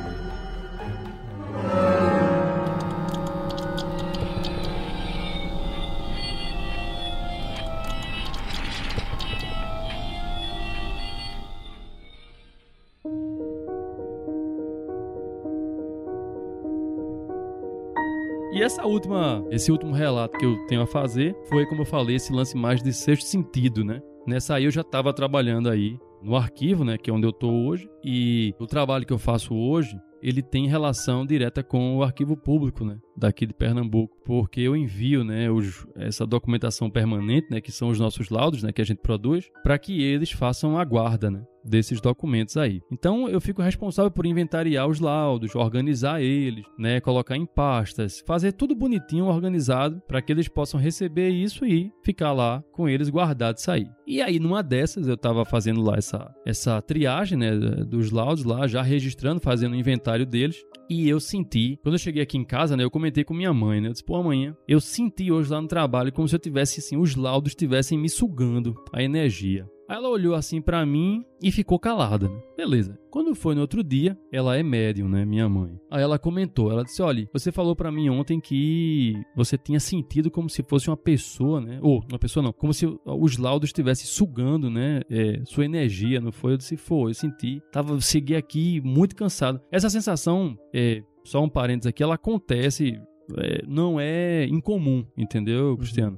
E esse último relato que eu tenho a fazer foi, como eu falei, esse lance mais de sexto sentido, né? Nessa aí eu já estava trabalhando aí no arquivo, né? Que é onde eu tô hoje. E o trabalho que eu faço hoje, ele tem relação direta com o arquivo público, né, daqui de Pernambuco, porque eu envio, né, essa documentação permanente, né, que são os nossos laudos, né, que a gente produz, para que eles façam a guarda, né, desses documentos aí. Então, eu fico responsável por inventariar os laudos, organizar eles, né, colocar em pastas, fazer tudo bonitinho, organizado, para que eles possam receber isso e ficar lá com eles guardados aí. E aí, numa dessas, eu estava fazendo lá essa triagem, né, dos laudos lá, já registrando, fazendo o inventário deles, e eu senti, quando eu cheguei aqui em casa, né, eu comentei com minha mãe, né, eu disse, pô, amanhã, eu senti hoje lá no trabalho como se eu tivesse, assim, os laudos estivessem me sugando a energia. Aí ela olhou assim pra mim e ficou calada, né? Beleza. Quando foi no outro dia, ela é médium, né? Minha mãe. Aí ela comentou, ela disse, olha, você falou pra mim ontem que você tinha sentido como se fosse uma pessoa, né? Ou, uma pessoa não, como se os laudos estivessem sugando, né? Sua energia, não foi? Eu disse, foi, eu senti. Segui aqui muito cansado. Essa sensação, só um parênteses aqui, ela acontece... não é incomum, entendeu, Cristiano?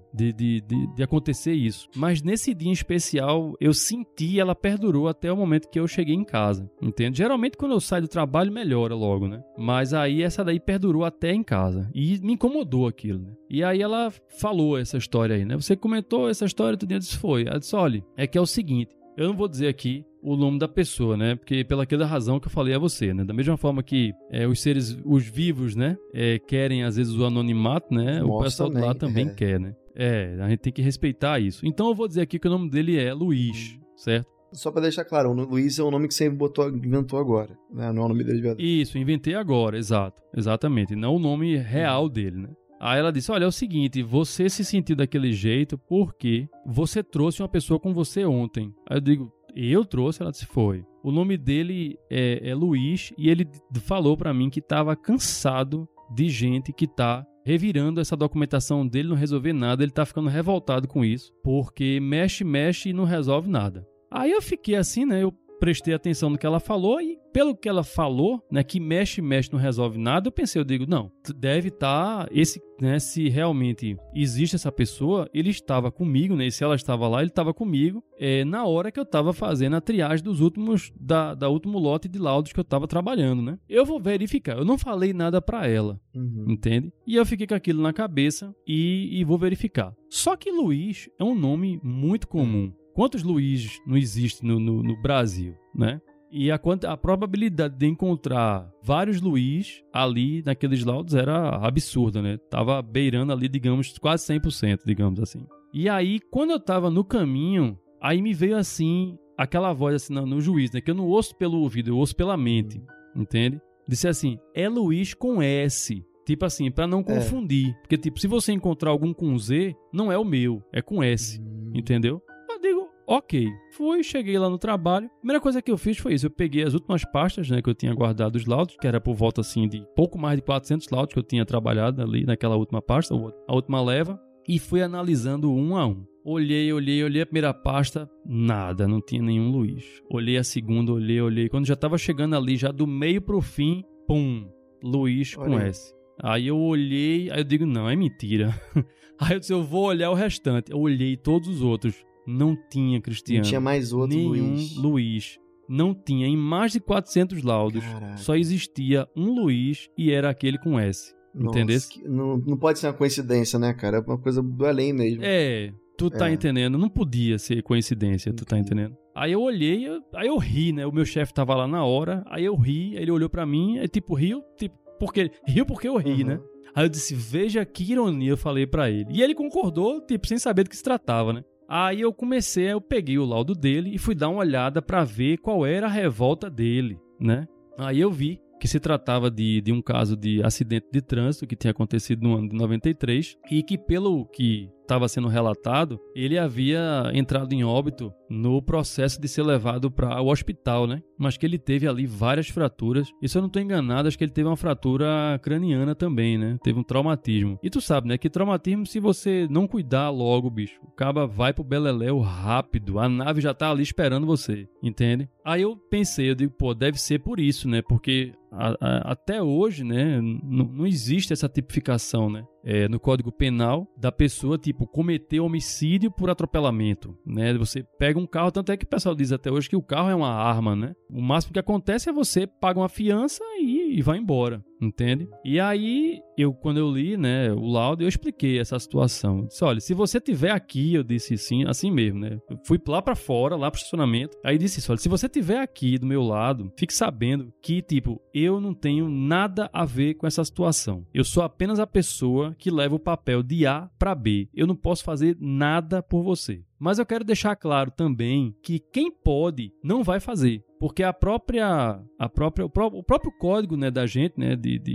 De acontecer isso. Mas nesse dia em especial, eu senti, ela perdurou até o momento que eu cheguei em casa, entende? Geralmente quando eu saio do trabalho, melhora logo, né? Mas aí essa daí perdurou até em casa. E me incomodou aquilo, né? E aí ela falou essa história aí, né? Você comentou essa história, tudo isso foi. Ela disse, olha, é que é o seguinte, eu não vou dizer aqui o nome da pessoa, né? Porque pelaquela razão que eu falei a você, né? Da mesma forma que os seres, os vivos, né? Querem às vezes o anonimato, né? O pessoal de lá também quer, né? A gente tem que respeitar isso. Então eu vou dizer aqui que o nome dele é Luiz, certo? Só pra deixar claro, o Luiz é o nome que você inventou agora, né? Não é o nome dele de verdade. Isso, inventei agora, exatamente. Não o nome real dele, né? Aí ela disse, olha, é o seguinte, você se sentiu daquele jeito porque você trouxe uma pessoa com você ontem. Aí eu digo, eu trouxe? Ela disse, foi. O nome dele é Luiz e ele falou pra mim que tava cansado de gente que tá revirando essa documentação dele, não resolver nada, ele tá ficando revoltado com isso, porque mexe e não resolve nada. Aí eu fiquei assim, né, eu prestei atenção no que ela falou e pelo que ela falou, né, que mexe, não resolve nada, eu digo, não, deve estar né, se realmente existe essa pessoa, ele estava comigo, né, e se ela estava lá, ele estava comigo, na hora que eu estava fazendo a triagem dos últimos, da último lote de laudos que eu estava trabalhando, né. Eu vou verificar, eu não falei nada pra ela, entende? E eu fiquei com aquilo na cabeça e vou verificar. Só que Luiz é um nome muito comum. Quantos Luiz não existem no Brasil, né? E a probabilidade de encontrar vários Luiz ali naqueles laudos era absurda, né? Tava beirando ali, digamos, quase 100%, digamos assim. E aí, quando eu tava no caminho, aí me veio assim, aquela voz assim no juiz, né? Que eu não ouço pelo ouvido, eu ouço pela mente, entende? Disse assim, é Luiz com S. Tipo assim, pra não confundir. Porque, tipo, se você encontrar algum com Z, não é o meu, é com S, entendeu? Eu digo, ok. Cheguei lá no trabalho. A primeira coisa que eu fiz foi isso. Eu peguei as últimas pastas, né, que eu tinha guardado os laudos, que era por volta, assim, de pouco mais de 400 laudos que eu tinha trabalhado ali naquela última pasta, a última leva, e fui analisando um a um. Olhei a primeira pasta, nada, não tinha nenhum Luiz. Olhei a segunda, olhei. Quando já tava chegando ali, já do meio pro fim, pum, Luiz com S. Aí eu olhei, aí eu digo, não, é mentira. Aí eu disse, eu vou olhar o restante. Eu olhei todos os outros. Não tinha, Cristiano. Não tinha mais outro nenhum Luiz. Não tinha. Em mais de 400 laudos, só existia um Luiz e era aquele com S. Entendeu? Não pode ser uma coincidência, né, cara? É uma coisa do além mesmo. Tu tá entendendo? Não podia ser coincidência, tu tá entendendo? Aí eu olhei, aí eu ri, né? O meu chefe tava lá na hora, aí eu ri, aí ele olhou pra mim, aí tipo, riu porque eu ri, né? Aí eu disse, veja que ironia, eu falei pra ele. E ele concordou, tipo, sem saber do que se tratava, né? Aí eu peguei o laudo dele e fui dar uma olhada pra ver qual era a revolta dele, né? Aí eu vi que se tratava de um caso de acidente de trânsito que tinha acontecido no ano de 93 e que, pelo que estava sendo relatado, ele havia entrado em óbito no processo de ser levado para o hospital, né? Mas que ele teve ali várias fraturas. E se eu não estou enganado, acho que ele teve uma fratura craniana também, né? Teve um traumatismo. E tu sabe, né? Que traumatismo, se você não cuidar logo, bicho, o caba vai pro beleléu rápido. A nave já tá ali esperando você, entende? Aí eu pensei, eu digo, pô, deve ser por isso, né? Porque até hoje, né? Não existe essa tipificação, né? no Código Penal da pessoa, tipo, cometer homicídio por atropelamento, né? Você pega um carro, tanto é que o pessoal diz até hoje que o carro é uma arma, né? O máximo que acontece é você paga uma fiança e vai embora, entende? E aí, quando eu li, né, o laudo, eu expliquei essa situação. Eu disse, olha, se você tiver aqui, eu disse sim, assim mesmo, né? Eu fui lá pra fora, lá pro estacionamento, aí disse isso, olha, se você tiver aqui do meu lado, fique sabendo que, tipo, eu não tenho nada a ver com essa situação. Eu sou apenas a pessoa que leva o papel de A para B. Eu não posso fazer nada por você. Mas eu quero deixar claro também que quem pode não vai fazer, porque o próprio código, né, da gente, né,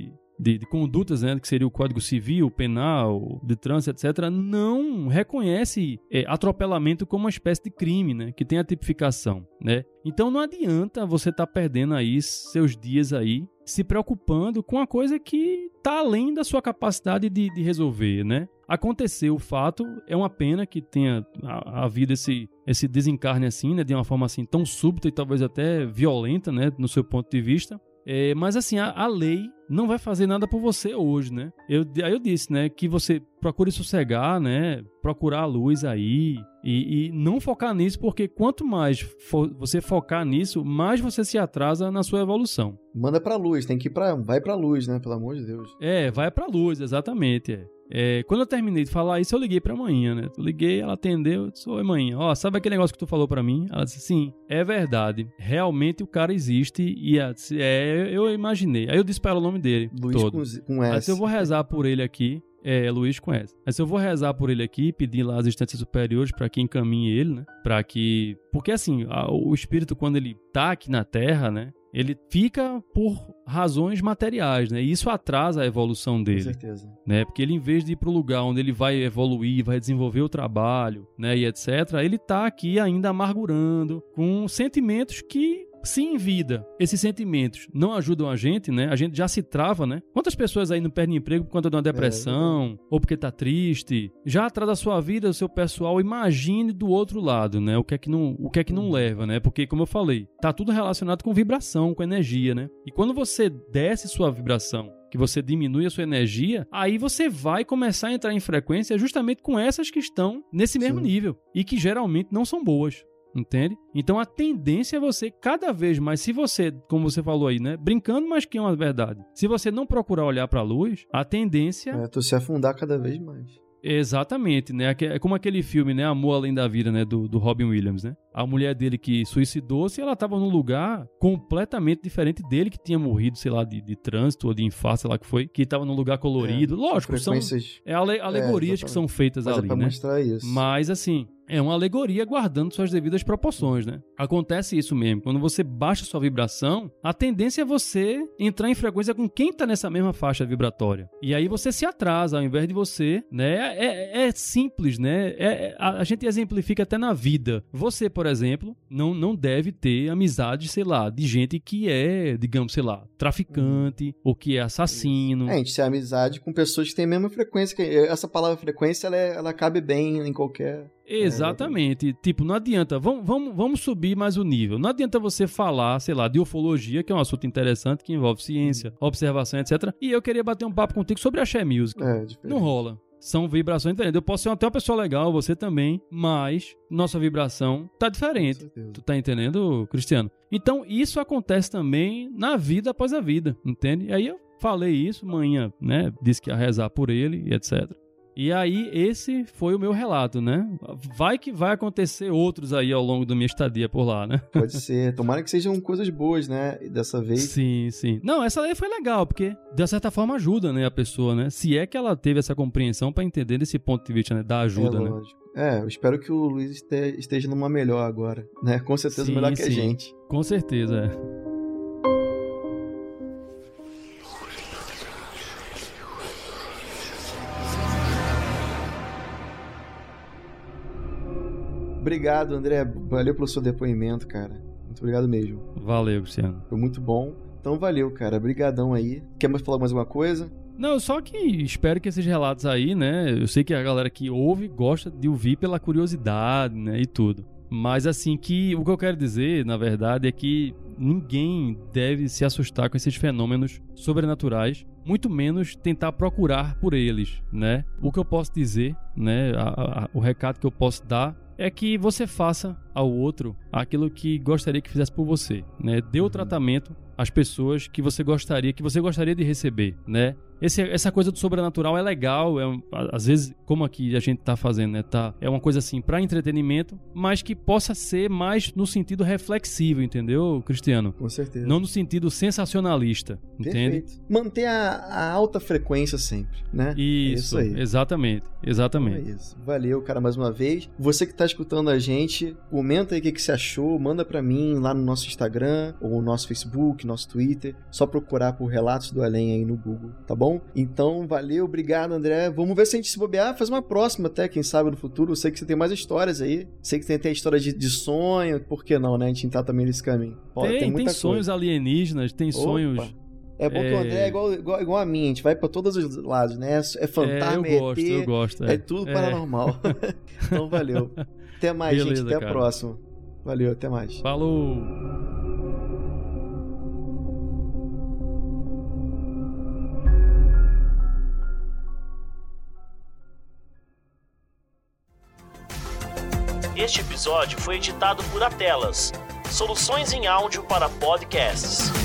de condutas, né, que seria o Código Civil, Penal, de Trânsito, etc., não reconhece atropelamento como uma espécie de crime, né, que tem a tipificação, né? Então não adianta você estar perdendo aí seus dias aí se preocupando com uma coisa que está além da sua capacidade de resolver, né? Aconteceu o fato, é uma pena que tenha havido esse desencarne assim, né, de uma forma assim tão súbita e talvez até violenta, né, no seu ponto de vista. Mas assim, a lei não vai fazer nada por você hoje, né? Aí eu disse, né, que você procure sossegar, né, procurar a luz aí e não focar nisso, porque quanto mais você focar nisso, mais você se atrasa na sua evolução. Manda pra luz, tem que ir vai pra luz, né, pelo amor de Deus. Vai pra luz, exatamente, quando eu terminei de falar isso, eu liguei pra manhã, né? Eu liguei, ela atendeu, eu disse, oi manhã, sabe aquele negócio que tu falou pra mim? Ela disse, sim, é verdade, realmente o cara existe e ela disse, eu imaginei. Aí eu disse pra ela o nome dele, Luiz todo. Com S. Aí eu vou rezar por ele aqui. Luiz com S. Mas eu vou rezar por ele aqui, pedir lá as instâncias superiores para que encaminhe ele, né? Porque assim, o espírito, quando ele tá aqui na Terra, né? Ele fica por razões materiais, né? E isso atrasa a evolução dele. Com certeza. Né? Porque ele, em vez de ir pro lugar onde ele vai evoluir, vai desenvolver o trabalho, né? E etc., ele tá aqui ainda amargurando com sentimentos que, se em vida esses sentimentos não ajudam a gente, né? A gente já se trava, né? Quantas pessoas aí não perdem emprego por conta de uma depressão ou porque tá triste? Já atrás da sua vida, o seu pessoal, imagine do outro lado, né? O que é que não leva, né? Porque, como eu falei, tá tudo relacionado com vibração, com energia, né? E quando você desce sua vibração, que você diminui a sua energia, aí você vai começar a entrar em frequência justamente com essas que estão nesse mesmo nível e que geralmente não são boas. Entende? Então a tendência é você cada vez mais, se você, como você falou aí, né, brincando, mas que é uma verdade, se você não procurar olhar para a luz, a tendência tu se afundar cada vez mais. Exatamente, né? É como aquele filme, né? Amor Além da Vida, né? Do Robin Williams, né? A mulher dele que suicidou-se, ela estava num lugar completamente diferente dele, que tinha morrido, sei lá, de trânsito ou de infarto, sei lá que foi, que estava num lugar colorido. Lógico, são alegorias que são feitas ali, pra né? Mostrar isso. Mas, assim, é uma alegoria guardando suas devidas proporções, né? Acontece isso mesmo. Quando você baixa sua vibração, a tendência é você entrar em frequência com quem está nessa mesma faixa vibratória. E aí você se atrasa, ao invés de você, né? É simples, né? A gente exemplifica até na vida. Você, por exemplo, não deve ter amizade, sei lá, de gente que é, digamos, sei lá, traficante ou que é assassino. A gente tem amizade com pessoas que têm a mesma frequência. Essa palavra frequência, ela cabe bem em qualquer... Exatamente. Tipo, não adianta, vamos subir mais o nível. Não adianta você falar, sei lá, de ufologia, que é um assunto interessante, que envolve ciência, observação, etc. E eu queria bater um papo contigo sobre axé music. Não rola. São vibrações diferentes. Eu posso ser até uma pessoa legal, você também, mas nossa vibração tá diferente. Tu tá entendendo, Cristiano? Então, isso acontece também na vida após a vida, entende? E aí eu falei isso, manhã, né? Disse que ia rezar por ele e etc. E aí, esse foi o meu relato, né? Vai que vai acontecer outros aí ao longo da minha estadia por lá, né? Pode ser. Tomara que sejam coisas boas, né? Dessa vez. Sim, sim. Não, essa aí foi legal, porque de certa forma ajuda, né, a pessoa, né? Se é que ela teve essa compreensão pra entender desse ponto de vista, né? Da ajuda, né? Lógico. Eu espero que o Luiz esteja numa melhor agora, né? Com certeza melhor que a gente. Com certeza, Obrigado, André. Valeu pelo seu depoimento, cara. Muito obrigado mesmo. Valeu, Cristiano. Foi muito bom. Então, valeu, cara. Brigadão aí. Quer mais falar mais alguma coisa? Não, só que espero que esses relatos aí, né? Eu sei que a galera que ouve gosta de ouvir pela curiosidade, né? E tudo. Mas assim, o que eu quero dizer, na verdade, é que ninguém deve se assustar com esses fenômenos sobrenaturais, muito menos tentar procurar por eles, né? O que eu posso dizer, né? O recado que eu posso dar é que você faça ao outro aquilo que gostaria que fizesse por você, né? Dê o tratamento às pessoas que você gostaria de receber, né? Essa coisa do sobrenatural é legal, às vezes, como aqui a gente tá fazendo, né? É uma coisa assim para entretenimento, mas que possa ser mais no sentido reflexivo, entendeu, Cristiano? Com certeza. Não no sentido sensacionalista, entende? Perfeito. Manter a alta frequência sempre, né? Isso, é isso aí. Exatamente. Então é isso. Valeu, cara, mais uma vez. Você que tá escutando a gente, comenta aí o que você achou, manda pra mim lá no nosso Instagram, ou no nosso Facebook, nosso Twitter, só procurar por Relatos do Além aí no Google, tá bom? Então, valeu, obrigado, André. Vamos ver se a gente se bobear, faz uma próxima até, quem sabe, no futuro. Eu sei que você tem mais histórias aí. Sei que tem até história de sonho, por que não, né? A gente entrar também nesse caminho. Pô, tem sonhos alienígenas, tem sonhos... É bom que o André é igual a mim, a gente vai pra todos os lados, né? É fantasma, eu gosto. É tudo paranormal. Então, valeu. Até mais, beleza, gente. Até a próxima. Valeu, até mais. Falou! Este episódio foi editado por Atelas, soluções em áudio para podcasts.